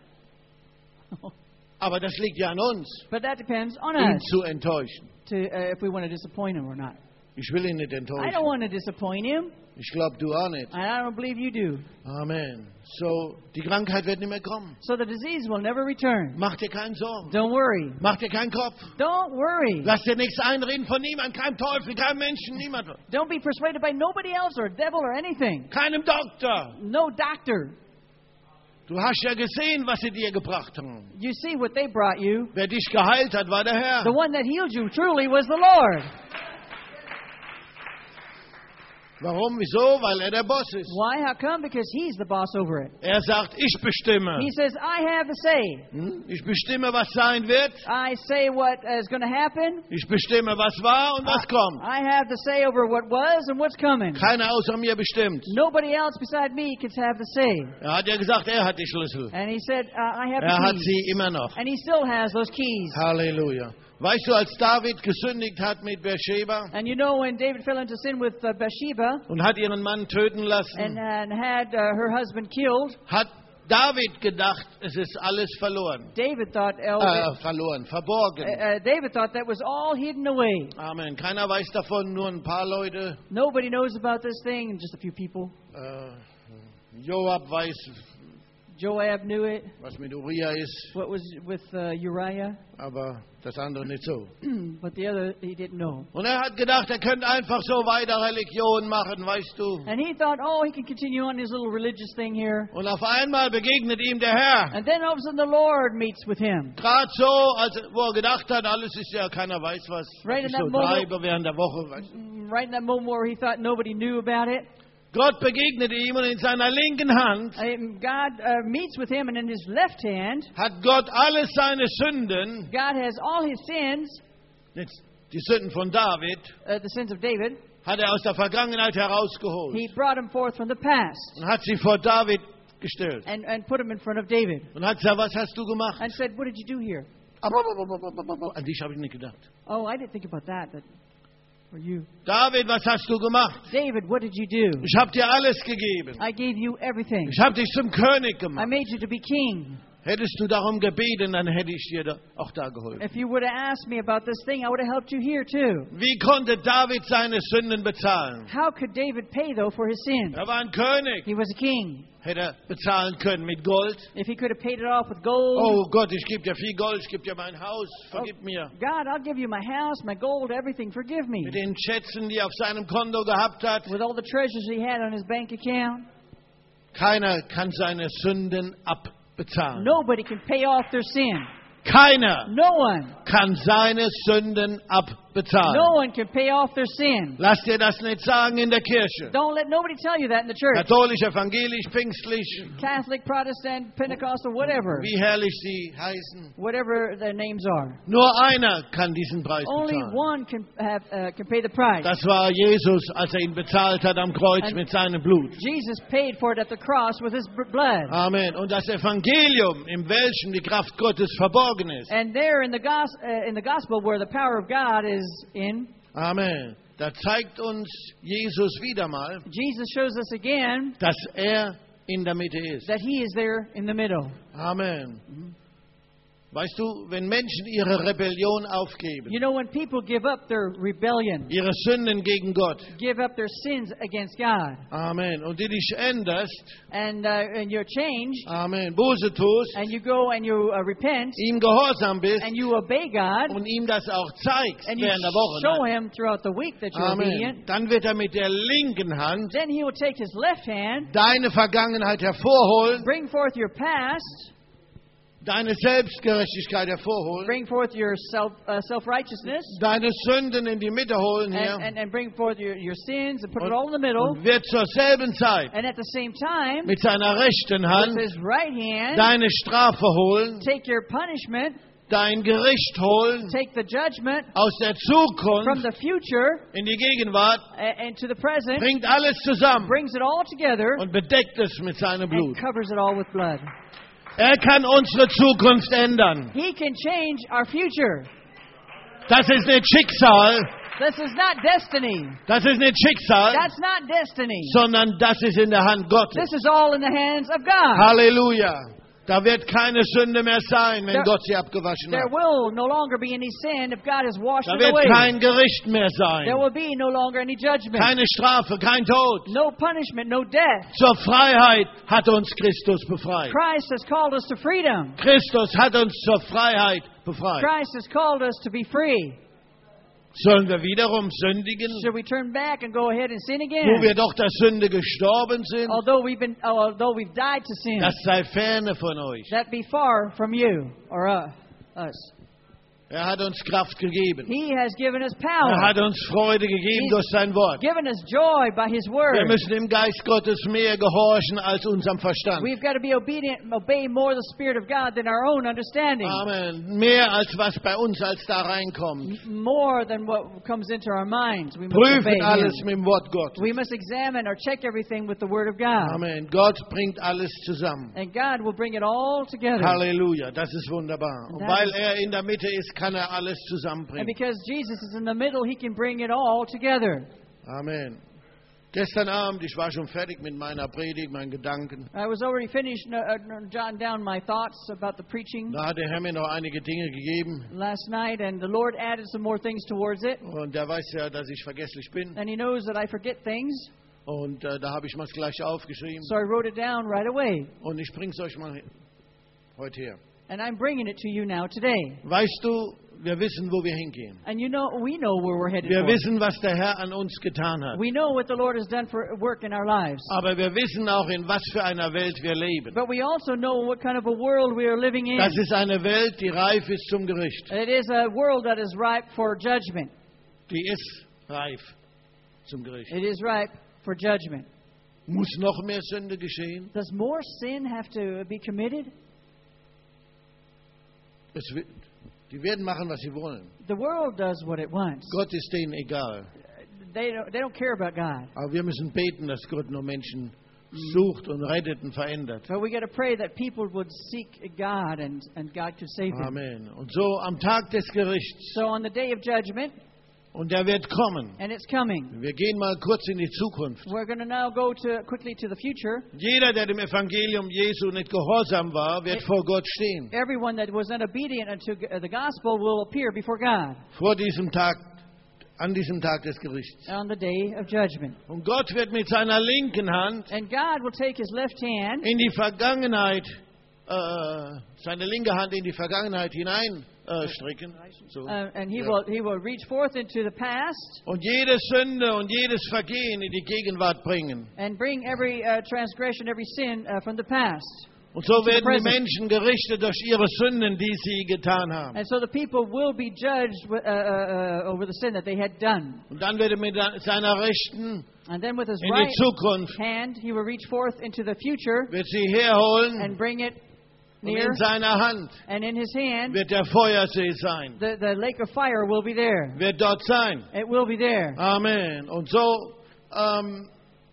Aber das liegt ja an uns, But that depends on ihn us zu enttäuschen. to uh, if we want to disappoint him or not. Ich will ihn nicht I don't enttäuschen. want to disappoint him. Ich glaube, du auch nicht. And I don't believe you do. Amen. So, die Krankheit wird nicht mehr kommen. So the disease will never return. Mach dir keine Sorgen. Don't worry. Mach dir keinen Kopf. Don't worry. Lass dir nichts einreden von niemandem, keinem Teufel, keinem Menschen, niemandem. Don't be persuaded by nobody else or a devil or anything. Keinem Doktor. No doctor. Du hast ja gesehen, was sie dir gebracht haben. You see what they brought you. Wer dich geheilt hat, war der Herr. The one that healed you truly was the Lord. Warum? Wieso? Weil er der Boss ist. Why? How come? Because he's the boss over it. Er sagt, ich bestimme. He says, I have the say. Hm? Ich bestimme, was sein wird. I say what is going to happen. Ich bestimme, was war und was kommt. I have the say over what was and what's coming. Keiner außer mir bestimmt. Nobody else beside me can have the say. Er hat ja gesagt, er hat die Schlüssel. And he said, uh, I have Er the hat keys. sie immer noch. And he still has those keys. Halleluja. Weißt du, als David gesündigt hat mit Bathsheba And you know when David fell into sin with uh, Bathsheba und hat ihren Mann töten and, lassen, and had uh, her husband killed, hat David gedacht, es ist alles verloren. David thought, oh, Äh, verloren, verborgen. uh, uh, David thought that was all hidden away. Amen. Keiner weiß davon, nur ein paar Leute. Nobody knows about this thing, just a few people. Äh, Joab weiß, Joab knew it. was mit Uriah ist, What was with uh, Uriah? aber das andere nicht so. But the other, he didn't know. Und er hat gedacht, er könnte einfach so weiter Religion machen, weißt du. And he thought, oh, he can continue on his little religious thing here. Und auf einmal begegnet ihm der Herr. And then all of a sudden the Lord meets with him. Gerade so, als, wo er gedacht hat, alles ist ja, keiner weiß was. Right was in ich so that moment- treibe während der Woche. Weißt du. Mm, Right in that moment where he thought nobody knew about it, Gott begegnet ihm und in seiner linken Hand uh, God uh, meets with him, and in his left hand, hat Gott alle seine Sünden, God has all his sins, jetzt die Sünden von David, uh, the sins of David. hat er aus der Vergangenheit herausgeholt He brought him forth from the past und hat sie vor David gestellt. and, and put him in front of David Und hat gesagt, was hast du gemacht? and said, what did you do here? An dich habe ich nicht gedacht. Oh, I didn't think about that. That for you. David, was hast du gemacht? David, what did you do? Ich habe dir alles gegeben. I gave you everything. Ich habe dich zum König I gemacht. made you to be king. Hättest du darum gebeten, dann hätte ich dir da- auch da geholfen. If you would have asked me about this thing, I would have helped you here too. Wie konnte David seine Sünden bezahlen? How could David pay, though, for his sins? Er war ein König. He was a king. Hätte er bezahlen können mit Gold. If he could have paid it off with gold, Oh Gott, ich gebe dir viel Gold, ich gebe dir mein Haus, vergib mir. God, I'll give you my house, my gold, everything. Forgive me. Mit den Schätzen, die er auf seinem Konto gehabt hat. With all the treasures he had on his bank account, Keiner kann seine Sünden abbezahlen. nobody can pay off their sin. Keiner No one. kann seine Sünden abbezahlen. No one can pay off their sin. Lass dir das nicht sagen in der Kirche. Don't let nobody tell you that in the church. Katholisch, evangelisch, pfingstlich, Catholic, Protestant, Pentecostal, whatever. wie herrlich sie heißen. Whatever their names are. Nur einer kann diesen Preis Only bezahlen. one can have uh, can pay the price. Das war Jesus, als er ihn bezahlt hat am Kreuz And- mit seinem Blut. Jesus paid for it at the cross with his b- blood. Amen. Und das Evangelium, in welchem die Kraft Gottes verborgen ist. And there in the, gos- uh, in the gospel where the power of God is in, Amen. Da zeigt uns Jesus wieder mal, Jesus shows us again dass er in der Mitte ist. that he is there in the middle. Amen. Weißt du, wenn Menschen ihre Rebellion aufgeben, You know, when people give up their rebellion, ihre Sünden gegen Gott, give up their sins against God, Amen, und du dich änderst, and, uh, and you're changed, Amen, Buße tust, and you go and you uh, repent, ihm gehorsam bist and you obey God, und ihm das auch zeigst and you während der Woche, show ne? him throughout the week that you're Amen, obedient, dann wird er mit der linken Hand then he will take his left hand, deine Vergangenheit hervorholen, bring forth your past, deine Selbstgerechtigkeit hervorholen, bring forth your self uh, self-righteousness, deine Sünden in die Mitte holen hier and, and, and bring forth your, your sins and put it und, all in the middle, und wird zur selben Zeit and at the same time, mit seiner rechten with Hand his right hand, deine Strafe holen, take your punishment, dein Gericht holen take the judgment aus der from Zukunft the future in die Gegenwart, uh, and to the present, bringt alles zusammen brings it all together, und bedeckt es mit seinem and Blut. covers it all with blood. Er kann unsere Zukunft ändern. He can change our future. Das ist nicht Schicksal, This is not destiny. das ist nicht Schicksal, That's not destiny. sondern das ist in der Hand Gottes. This is all in the hands of God. Halleluja. Da wird keine Sünde mehr sein, wenn There- Gott sie abgewaschen There hat. will no longer be any sin if God has washed Da it wird away. kein Gericht mehr There sein. will be no longer any judgment. Keine Strafe, kein Tod. No punishment, no death. Zur Freiheit hat uns Christus befreit. Christ has called us to freedom. Christus hat uns zur Freiheit befreit. Christ has called us to be free. Sollen wir wiederum sündigen, Should we turn back and go ahead and sin wo again? wir doch der Sünde gestorben sind? Although we've been, although we've died to sin, Das sei ferne von euch. that be far from you or uh, us. Er hat uns Kraft gegeben. He has given us Er power, hat uns Freude gegeben He's durch sein Wort. given us joy by His Wir word. müssen dem Geist Gottes mehr gehorchen als unserem Verstand. We've got to be obedient, obey more the Spirit of God than our own understanding. Amen. Mehr als was bei uns als da reinkommt. More than what comes into our minds. We must obey Prüfen alles Him. mit dem Wort Gottes. We must examine or check everything with the Word of God. Amen. Gott bringt alles zusammen. And God will bring it all together. Halleluja. Das ist wunderbar. Und That weil is- er in der Mitte ist, kann er alles And zusammenbringen. because Jesus is in the middle, He can bring it all together. Amen. Gestern Abend, ich war schon fertig mit meiner Predigt, meinen Gedanken. I was already finished uh, uh, jotting down my thoughts about the preaching Da hat der Herr mir noch einige Dinge gegeben. last night, and the Lord added some more things towards it. Und der weiß ja, dass ich vergesslich bin. And He knows that I forget things. Und äh, da habe ich mal gleich aufgeschrieben. So I wrote it down right away. Und ich bringe es euch mal hin, heute her. And I'm bringing it to you now today. Weißt du, wir wissen, wo wir hingehen. And you know, we know where we're headed Wir for. wissen, was der Herr an uns getan hat. We know what the Lord has done for work in our lives. Aber wir wissen auch, in was für einer Welt wir leben. But we also know what kind of a world we are living in. Das ist eine Welt, die reif ist zum Gericht. It is a world that is ripe for judgment. Die ist reif zum Gericht. It is ripe for judgment. Muss noch mehr Sünde geschehen? Does more sin have to be committed? Es wird, die werden machen, was sie wollen. The world does what it wants. Gott ist denen egal. They don't, they don't care about God. Aber wir müssen beten, dass Gott nur Menschen sucht und rettet und verändert. But we got to pray that people would seek God and, and God could save them. Amen. Und so am Tag des Gerichts, So on the day of judgment, und der wird kommen. and it's coming, Wir gehen mal kurz in die Zukunft. we're going to now go to quickly to the future. Jeder, der dem Evangelium Jesu nicht gehorsam war, wird vor Gott stehen. Everyone that was unobedient unto the gospel will appear before God Vor diesem Tag, an diesem Tag des Gerichts. on the day of judgment. Und Gott wird mit seiner linken Hand And God will take his left hand in die Vergangenheit, äh, seine linke Hand in die Vergangenheit hinein äh, strecken. So. uh, and he Ja. will he will reach forth into the past Und jede Sünde und jedes Vergehen in die Gegenwart bringen. and bring every uh, transgression, every sin uh, from the past. Und so werden die present. Menschen gerichtet durch ihre Sünden, die sie getan haben. And so the people will be judged with, uh, uh, uh, over the sin that they had done. Und dann wird er mit seiner Rechten And then with his in die right Zukunft, hand, he will reach forth into the future wird sie herholen, and bring it und near. in seiner Hand And in his hand, wird der Feuersee sein. the, the lake of fire will be there. Wird dort sein. It will be there. Amen. Und so, ähm,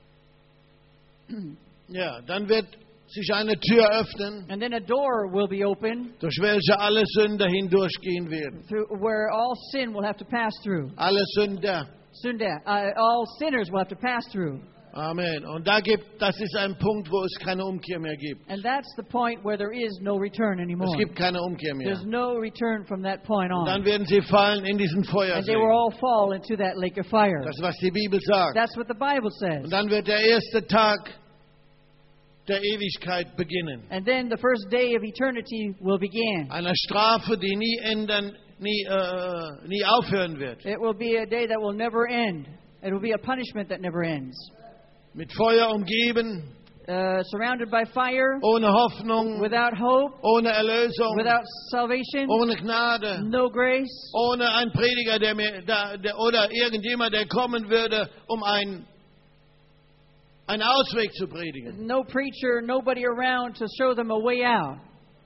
ja, dann wird sich eine Tür öffnen, And then a door will be open durch welche alle Sünder hindurchgehen werden. through where all sin will have to pass through. Alle Sünder. Sunda, uh, all sinners will have to pass through. Amen. Und da gibt, das ist ein Punkt, wo es keine Umkehr mehr gibt. And that's the point where there is no return anymore. Es gibt keine Umkehr mehr. There's no return from that point Und dann on. werden sie fallen in diesen And Feuersee. they will all fall into that lake of fire. Das ist, was die Bibel sagt. That's what the Bible says. Und dann wird der erste Tag der Ewigkeit beginnen. And then the first day of eternity will begin. Eine Strafe, die nie ändern, nie, äh, nie aufhören wird. It will be a day that will never end. It will be a punishment that never ends. Mit Feuer umgeben, Uh, surrounded by fire, ohne Hoffnung, without hope, ohne Erlösung, without salvation, ohne Gnade, no grace, ohne einen Prediger, der mir, der, der, oder irgendjemand, der kommen würde, um einen, einen Ausweg zu predigen. no preacher, nobody around to show them a way out.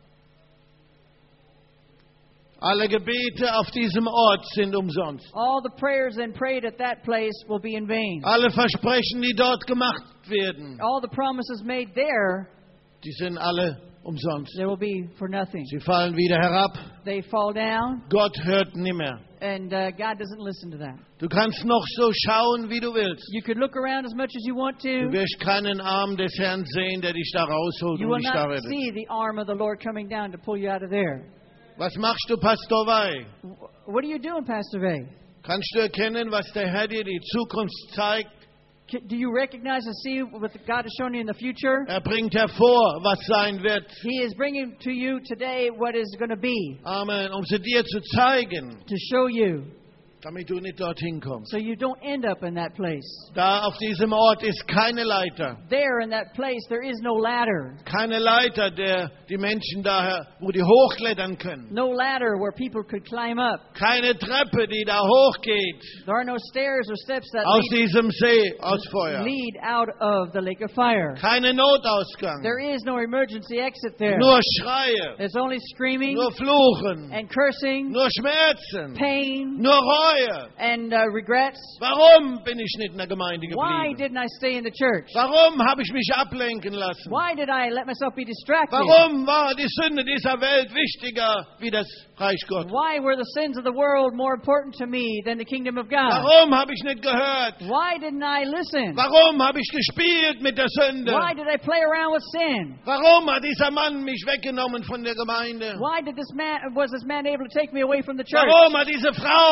Alle Gebete auf diesem Ort sind umsonst. All the prayers then prayed at that place will be in vain. Alle Versprechen, die dort gemacht werden, All the promises made there, die sind alle umsonst. they will be for nothing. Sie fallen wieder herab. They fall down, Gott hört nimmer. and uh, God doesn't listen to that. Du kannst noch so schauen, wie du willst. You could look around as much as you want Du to. wirst keinen Arm des Herrn sehen, der dich da rausholt You und will dich da not rettet. see the arm of the Lord coming down to pull you out of there. Was machst du, Pastor Wey? Wh- What are you doing, Pastor Vay? Kannst du erkennen, was der Herr dir die Zukunft zeigt? K- Do you recognize and see what God has shown you in the future? Er bringt hervor, was sein wird. He is bringing to you today what is going to be, Amen. Um sie dir zu zeigen, to show you, damit du nicht dorthin kommst. so you don't end up in that place. Da auf diesem Ort ist keine Leiter. There in that place, there is no ladder. Keine Leiter, der die Menschen daher, wo die hochklettern können. No ladder where people could climb up. Keine Treppe, die da hochgeht. There are no stairs or steps that Aus lead, diesem See, aus Feuer. lead out of the lake of fire. Keine Notausgang. There is no emergency exit there. Nur Schreie. There's only screaming Nur Fluchen. and cursing, Nur Schmerzen. pain, Nur Reue. and uh, regrets. Warum bin ich nicht in der Gemeinde Why geblieben? didn't I stay in the church? Warum habe ich mich ablenken lassen? Why did I let myself be distracted? Warum war die Sünde dieser Welt wichtiger wie das Reich Gottes? Why were the sins of the world more important to me than the kingdom of God? Warum habe ich nicht gehört? Why didn't I listen? Warum habe ich gespielt mit der Sünde? Why did I play around with sin? Warum hat dieser Mann mich weggenommen von der Gemeinde? Why did this man was this man able to take me away from the church? Warum hat diese Frau mich weggenommen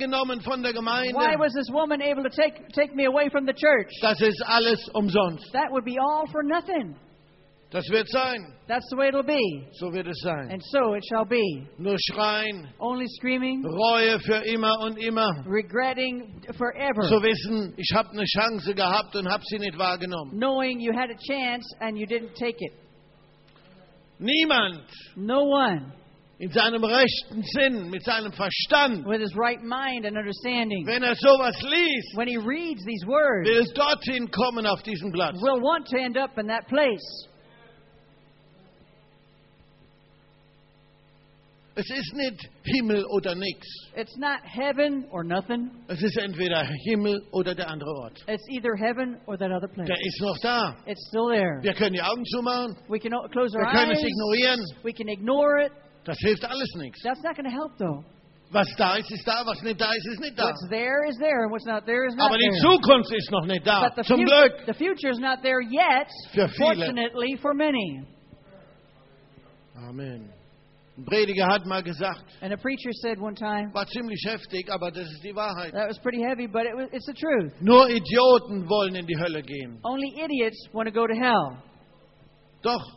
genommen von der Gemeinde? Why was this woman able to take, take me away from the church? Das ist alles umsonst. That would be all for nothing. Das wird sein. That's the way it'll be. So wird es sein. And so it shall be. Nur schreien, Only screaming, Reue für immer und immer. regretting forever. Zu wissen, ich habe eine Chance gehabt und habe sie nicht wahrgenommen. Knowing you had a chance and you didn't take it. Niemand No one in seinem rechten Sinn, mit seinem Verstand, with his right mind and understanding, wenn er sowas liest, when he reads these words, will dorthin kommen auf diesen Platz. will want to end up in that place. Es ist nicht Himmel oder nichts. It's not heaven or nothing. Es ist entweder Himmel oder der andere Ort. It's either heaven or that other place. Der ist noch da. It's still there. Wir können die Augen zumachen. We can o- close our Wir können es eyes. ignorieren. We can ignore it. Das hilft alles nichts. That's not going to help, though. Was da ist, ist da. Was nicht da ist, ist nicht da. What's there is there, and what's not there is not Aber die there. Zukunft ist noch nicht da. But the, Zum fu- Glück. the future is not there yet, Für viele. fortunately for many. Amen. Ein Prediger hat mal gesagt, And a preacher said one time, war ziemlich heftig, aber das ist die Wahrheit. that was pretty heavy, but it was, it's the truth. Nur Idioten wollen in die Hölle gehen. Only idiots want to go to hell. Doch.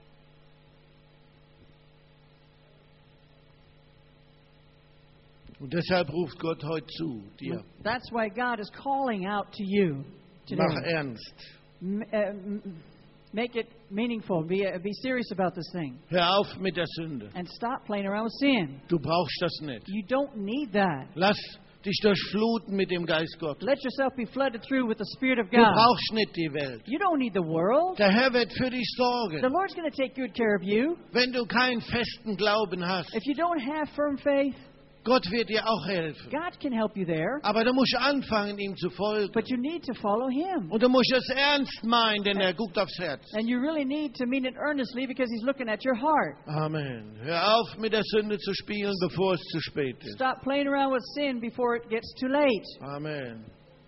Und deshalb ruft Gott heute zu dir. That's why God is calling out to you today. Mach ernst. M- uh, m- make it meaningful. Be, uh, be serious about this thing. Hör auf mit der Sünde. And stop playing around with sin. Du brauchst das nicht. You don't need that. Lass dich durchfluten mit dem Geist Gottes. Let yourself be flooded through with the Spirit of Du God. brauchst nicht die Welt. You don't need the world. Der Herr wird für dich The sorgen. Lord's going to take good care of you. Wenn du keinen festen Glauben hast, If you don't have firm faith, Gott wird dir auch helfen. God can help you there. Aber du musst anfangen, ihm zu folgen. But you need to follow Him. Und du musst es ernst meinen, denn er guckt aufs Herz. And you really need to mean it earnestly because He's looking at your heart. Amen. Hör auf, mit der Sünde zu spielen, bevor es zu spät ist. Stop playing around with sin before it gets too late. Amen.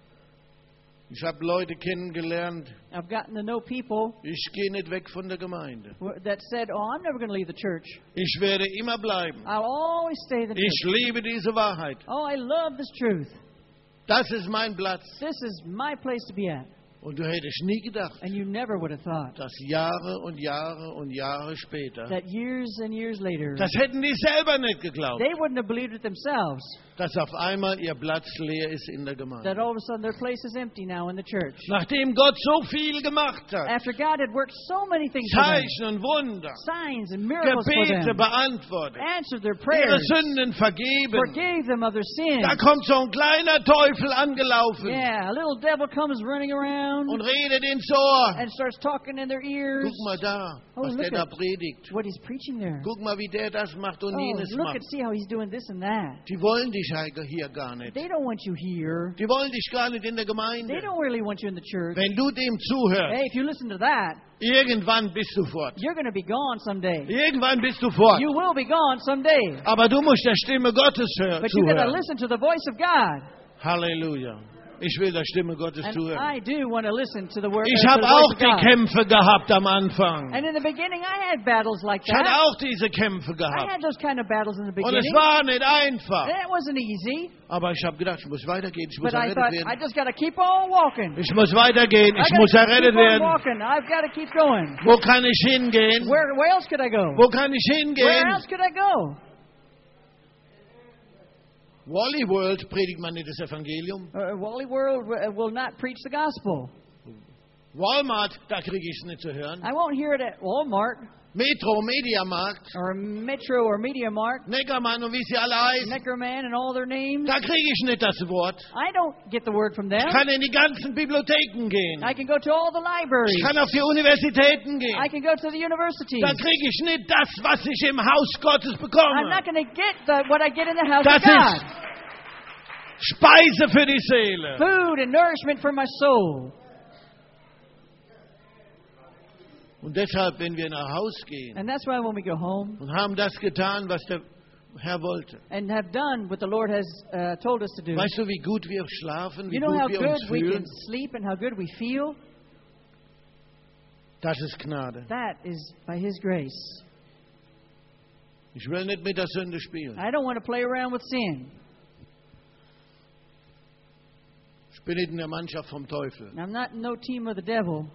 Ich habe Leute kennengelernt. I've gotten to know people Ich gehe nicht weg von der Gemeinde. wh- that said, "Oh, I'm never going to leave the church. Ich werde immer bleiben. I'll always stay in the Ich church. liebe diese Wahrheit. Oh, I love this truth. Das ist mein Platz. This is my place to be at." Und du hättest nie gedacht, And you never would have thought dass Jahre und Jahre und Jahre später, that years and years later, das hätten die selber nicht geglaubt, they wouldn't have believed it themselves, dass auf einmal ihr Platz leer ist in der that Gemeinde. all of a sudden their place is empty now in the church. Nachdem Gott so viel gemacht hat, After God had worked so many things for them, Zeichen und Wunder, signs and miracles for Gebete them, beantwortet, answered their ihre prayers, Sünden vergeben, forgave them of their sins. da kommt so ein kleiner Teufel angelaufen Yeah, a little devil comes running around und redet ins Ohr. and starts talking in their ears. Guck mal da, Oh, was der look da at- predigt. What he's preaching there. Guck mal, wie der das macht und Oh, jenes look macht. and see how he's doing this and that. Die wollen dich hier gar nicht. They don't want you here. Die wollen dich gar nicht in der They Gemeinde. don't really want you in the church. Wenn du dem zuhörst, Hey, if you listen to that, irgendwann bist du fort. you're going to be gone someday. Irgendwann bist du fort. You will be gone someday. Aber du musst der Stimme Gottes hör- But you got to zuhören. listen to the voice of God. Halleluja. Ich will der Stimme Gottes And zuhören. I do want to listen to the word Ich uh, to habe the voice auch of die God. Kämpfe gehabt am Anfang. And in the beginning, I had battles like Ich hatte that. auch diese Kämpfe I gehabt. had those kind of battles in the Und es beginning. war nicht einfach. And it wasn't easy. Aber ich habe gedacht, ich muss weitergehen, ich muss But I errettet thought, I werden. just got to keep on walking. Ich muss weitergehen, I ich gotta muss keep errettet on werden. walking. I've got to keep going. Wo kann ich hingehen? Where, where else could I go? Wo kann ich Where hingehen? else could I go? Wally World predigt man nicht das Evangelium. Uh, Wally World uh, will not preach the gospel. Walmart, da kriege ich es nicht zu hören. I won't hear it at Walmart Metro, Mediamarkt, or Metro or Media Markt, Neckermann und wie sie alle heißen. Neckerman and all their names. Da kriege ich nicht das Wort. I don't get the word from them. Ich kann in die ganzen Bibliotheken gehen. I can go to all the libraries. Ich kann auf die Universitäten I gehen. can go to the universities. Da kriege ich nicht das, was ich im Haus Gottes I'm bekomme. not going to get the, what I get in the house Das of God. ist Speise für die Seele. Food and nourishment for my soul. Und deshalb, wenn wir nach Haus gehen And that's why when we go home und haben das getan, was der Herr wollte. and have done what the Lord has uh, told us to do, Weißt du, wie gut wir schlafen, wie you know how gut wir uns good we can fühlen? sleep and how good we feel? Das ist Gnade. That is by His grace. Ich will nicht mit der Sünde spielen. I don't want to play around with sin. bin nicht in der Mannschaft vom Teufel. I'm not in no team of the devil.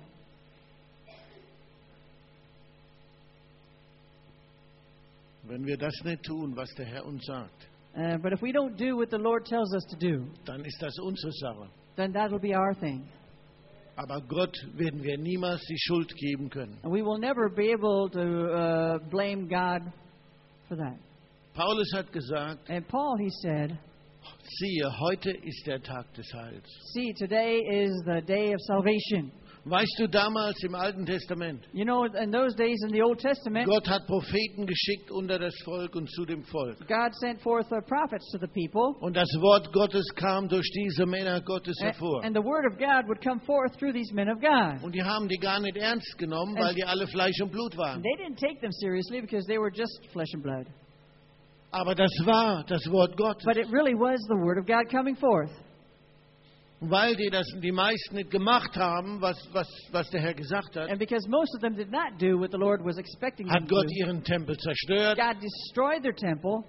Wenn wir das nicht tun, was der Herr uns sagt, Uh, but if we don't do what the Lord tells us to do, dann ist das unsere Sache. then that'll be our thing. Aber Gott werden wir niemals die Schuld geben können. And we will never be able to uh, blame God for that. Paulus hat gesagt, And Paul, he said, siehe, heute ist der Tag des Heils. see, today is the day of salvation. Weißt du, damals im Alten Testament, You know, in those days in the Old Testament, Gott hat Propheten geschickt unter das Volk und zu dem Volk. God sent forth uh, prophets to the people. Und das Wort Gottes kam durch diese Männer Gottes And, hervor. and the word of God would come forth through these men of God. Und die haben die gar nicht ernst genommen, weil die alle Fleisch und Blut And waren. they didn't take them seriously because they were just flesh and blood. Aber das war das Wort Gottes. But it really was the word of God coming forth. Und weil die das die meisten nicht gemacht haben, was, was, was der Herr gesagt hat, And because most of them did not do what the Lord was expecting them hat to Gott do, ihren Tempel zerstört. God destroyed their temple.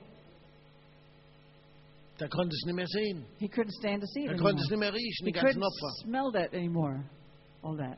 Da konnte es nicht mehr sehen. He couldn't stand to see it Er anymore. konnte es nicht mehr riechen, He die ganzen couldn't Opfer. smell that anymore. All that.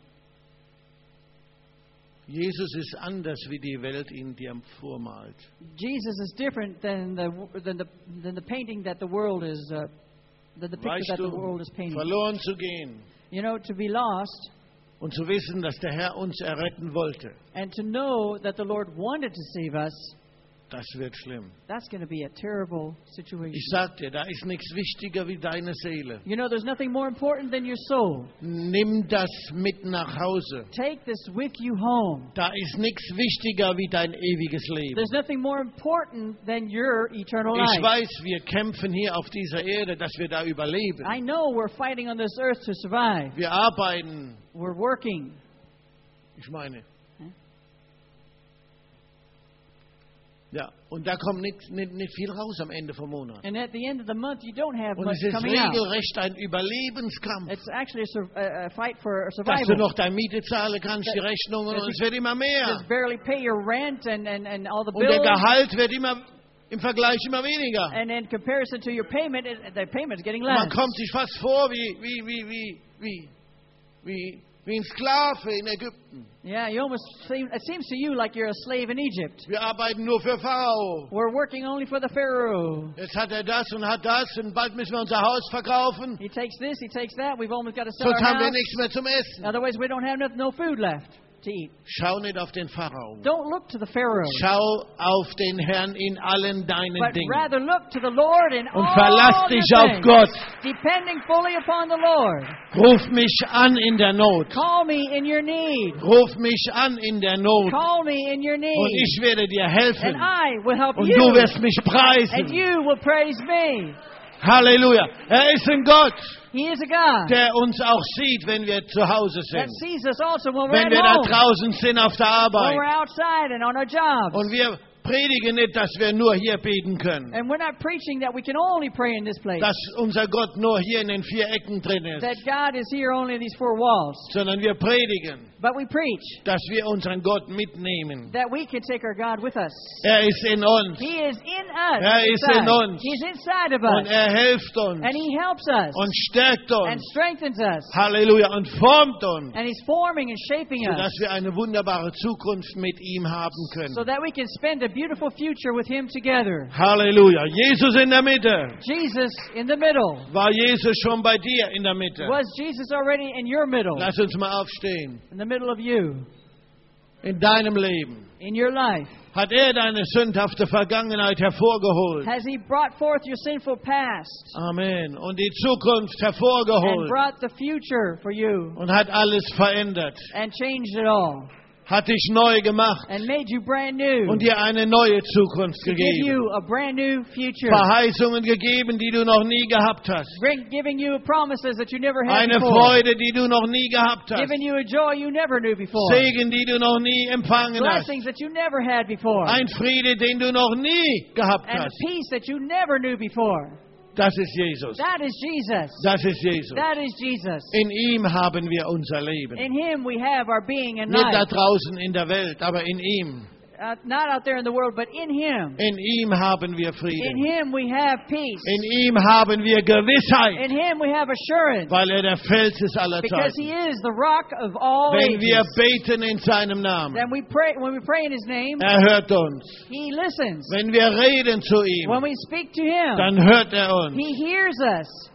Jesus ist anders, wie die Welt ihn dir vormalt. Jesus is different than the than the than the painting that the world is uh, than the picture Weißt that the du, world is painting. verloren zu gehen You know, to be lost und zu wissen, dass der Herr uns erretten wollte, and to know that the Lord wanted to save us, das wird schlimm. that's going to be a terrible situation. Ich sag dir, da ist nichts wichtiger wie deine Seele. You know, there's nothing more important than your soul. Nimm das mit nach Hause. Take this with you home. Da ist nichts wichtiger wie dein ewiges Leben. There's nothing more important than your eternal Ich life. weiß, wir kämpfen hier auf dieser Erde, dass wir da überleben. I know we're fighting on this earth to survive. Wir arbeiten, We're working. ich meine. Ja, und da kommt nicht, nicht, nicht viel raus am Ende vom Monat. And at the end of the month, you don't have Und much es ist coming out. regelrecht ein Überlebenskampf. It's actually a, sur- a, a fight for Dass du survival. noch deine Miete zahlen kannst, die Rechnungen, und es wird immer mehr. Just barely pay your rent and, and, and all the Und der bills. Gehalt wird immer im Vergleich immer weniger. And in comparison to your payment, it, the payment is getting Man less. kommt sich fast vor wie, wie, wie, wie, wie, wie, wie ein Sklave in Ägypten. Yeah, you almost seem, it seems to you like you're a slave in Egypt. Wir arbeiten nur für Pharao. We're working only for the Pharaoh. Jetzt hat er das und hat das und bald müssen wir unser Haus verkaufen. He takes this, he takes that. We've almost got to sell Sonst our haben wir house. nichts mehr zum Essen. Otherwise, we don't have no, no food left to eat. Schau nicht auf den Pharao. Don't look to the Pharaoh, Schau auf den Herrn in allen deinen but Dingen. rather look to the Lord in Und all verlass your dich auf things, Gott. depending fully upon the Lord. Ruf mich an in der Not. Call me in your need. Ruf mich an in der Not. Call me in your Und need, ich werde dir and helfen. I will help Und you, du wirst mich and preisen. you will praise me. Halleluja. Er ist ein Gott, He is a God der uns auch sieht, wenn wir zu Hause that sind. sees us also when we're Wenn at wir da home, draußen sind auf der when Arbeit. we're outside and on our jobs. Und wir predigen nicht, dass wir nur hier beten können. And we're not preaching that we can only pray in this place, Dass unser Gott nur hier in den vier Ecken drin that ist. God is here only in these four walls. Sondern wir predigen, But we preach dass wir unseren Gott mitnehmen. that we can take our God with us. Er ist in uns. He is in us. Er ist inside. in uns. He's inside of Und us. er hilft uns. And He helps us Und stärkt and uns. strengthens us. Halleluja. Und formt uns. And He's forming and shaping Sodass us wir eine wunderbare Zukunft mit ihm haben können. so that we can spend a beautiful future with Him together. Halleluja. Jesus in der Mitte. Jesus in the middle. War Jesus schon bei dir in der Mitte? Was Jesus already in your middle? Lass uns mal aufstehen. In the middle of you. In deinem Leben. In your life. Hat er deine sündhafte Vergangenheit hervorgeholt. Has He brought forth your sinful past Amen. Und die Zukunft and hervorgeholt. brought the future for you Und hat alles verändert. and changed it all Hat dich neu gemacht. and made you brand new, Und dir eine neue Zukunft to give gegeben. you a brand new future, Verheißungen gegeben, die du noch nie gehabt hast. Bring, giving you promises that you never had Eine before, Freude, die du noch nie gehabt hast. giving you a joy you never knew before, Segen, die du noch nie empfangen hast. blessings that you never had before, Ein Friede, den du noch nie gehabt and a hast. peace that you never knew before. Das ist Jesus. That is Jesus. Das ist Jesus. That is Jesus. In ihm haben wir unser Leben. In Him we have our being and Nicht da life. draußen in der Welt, aber in ihm. uh, not out there in the world, but in Him. In ihm haben wir In Frieden. Him we have peace. In ihm haben wir Gewissheit, In Him we have assurance. weil er der Fels ist aller Because He Zeiten. is the rock of all Wenn wir ages. beten in seinem Namen, Then we pray, when we pray in His name, er hört uns. He listens. Wenn wir reden zu ihm, When we speak to Him, dann hört er uns. He hears us.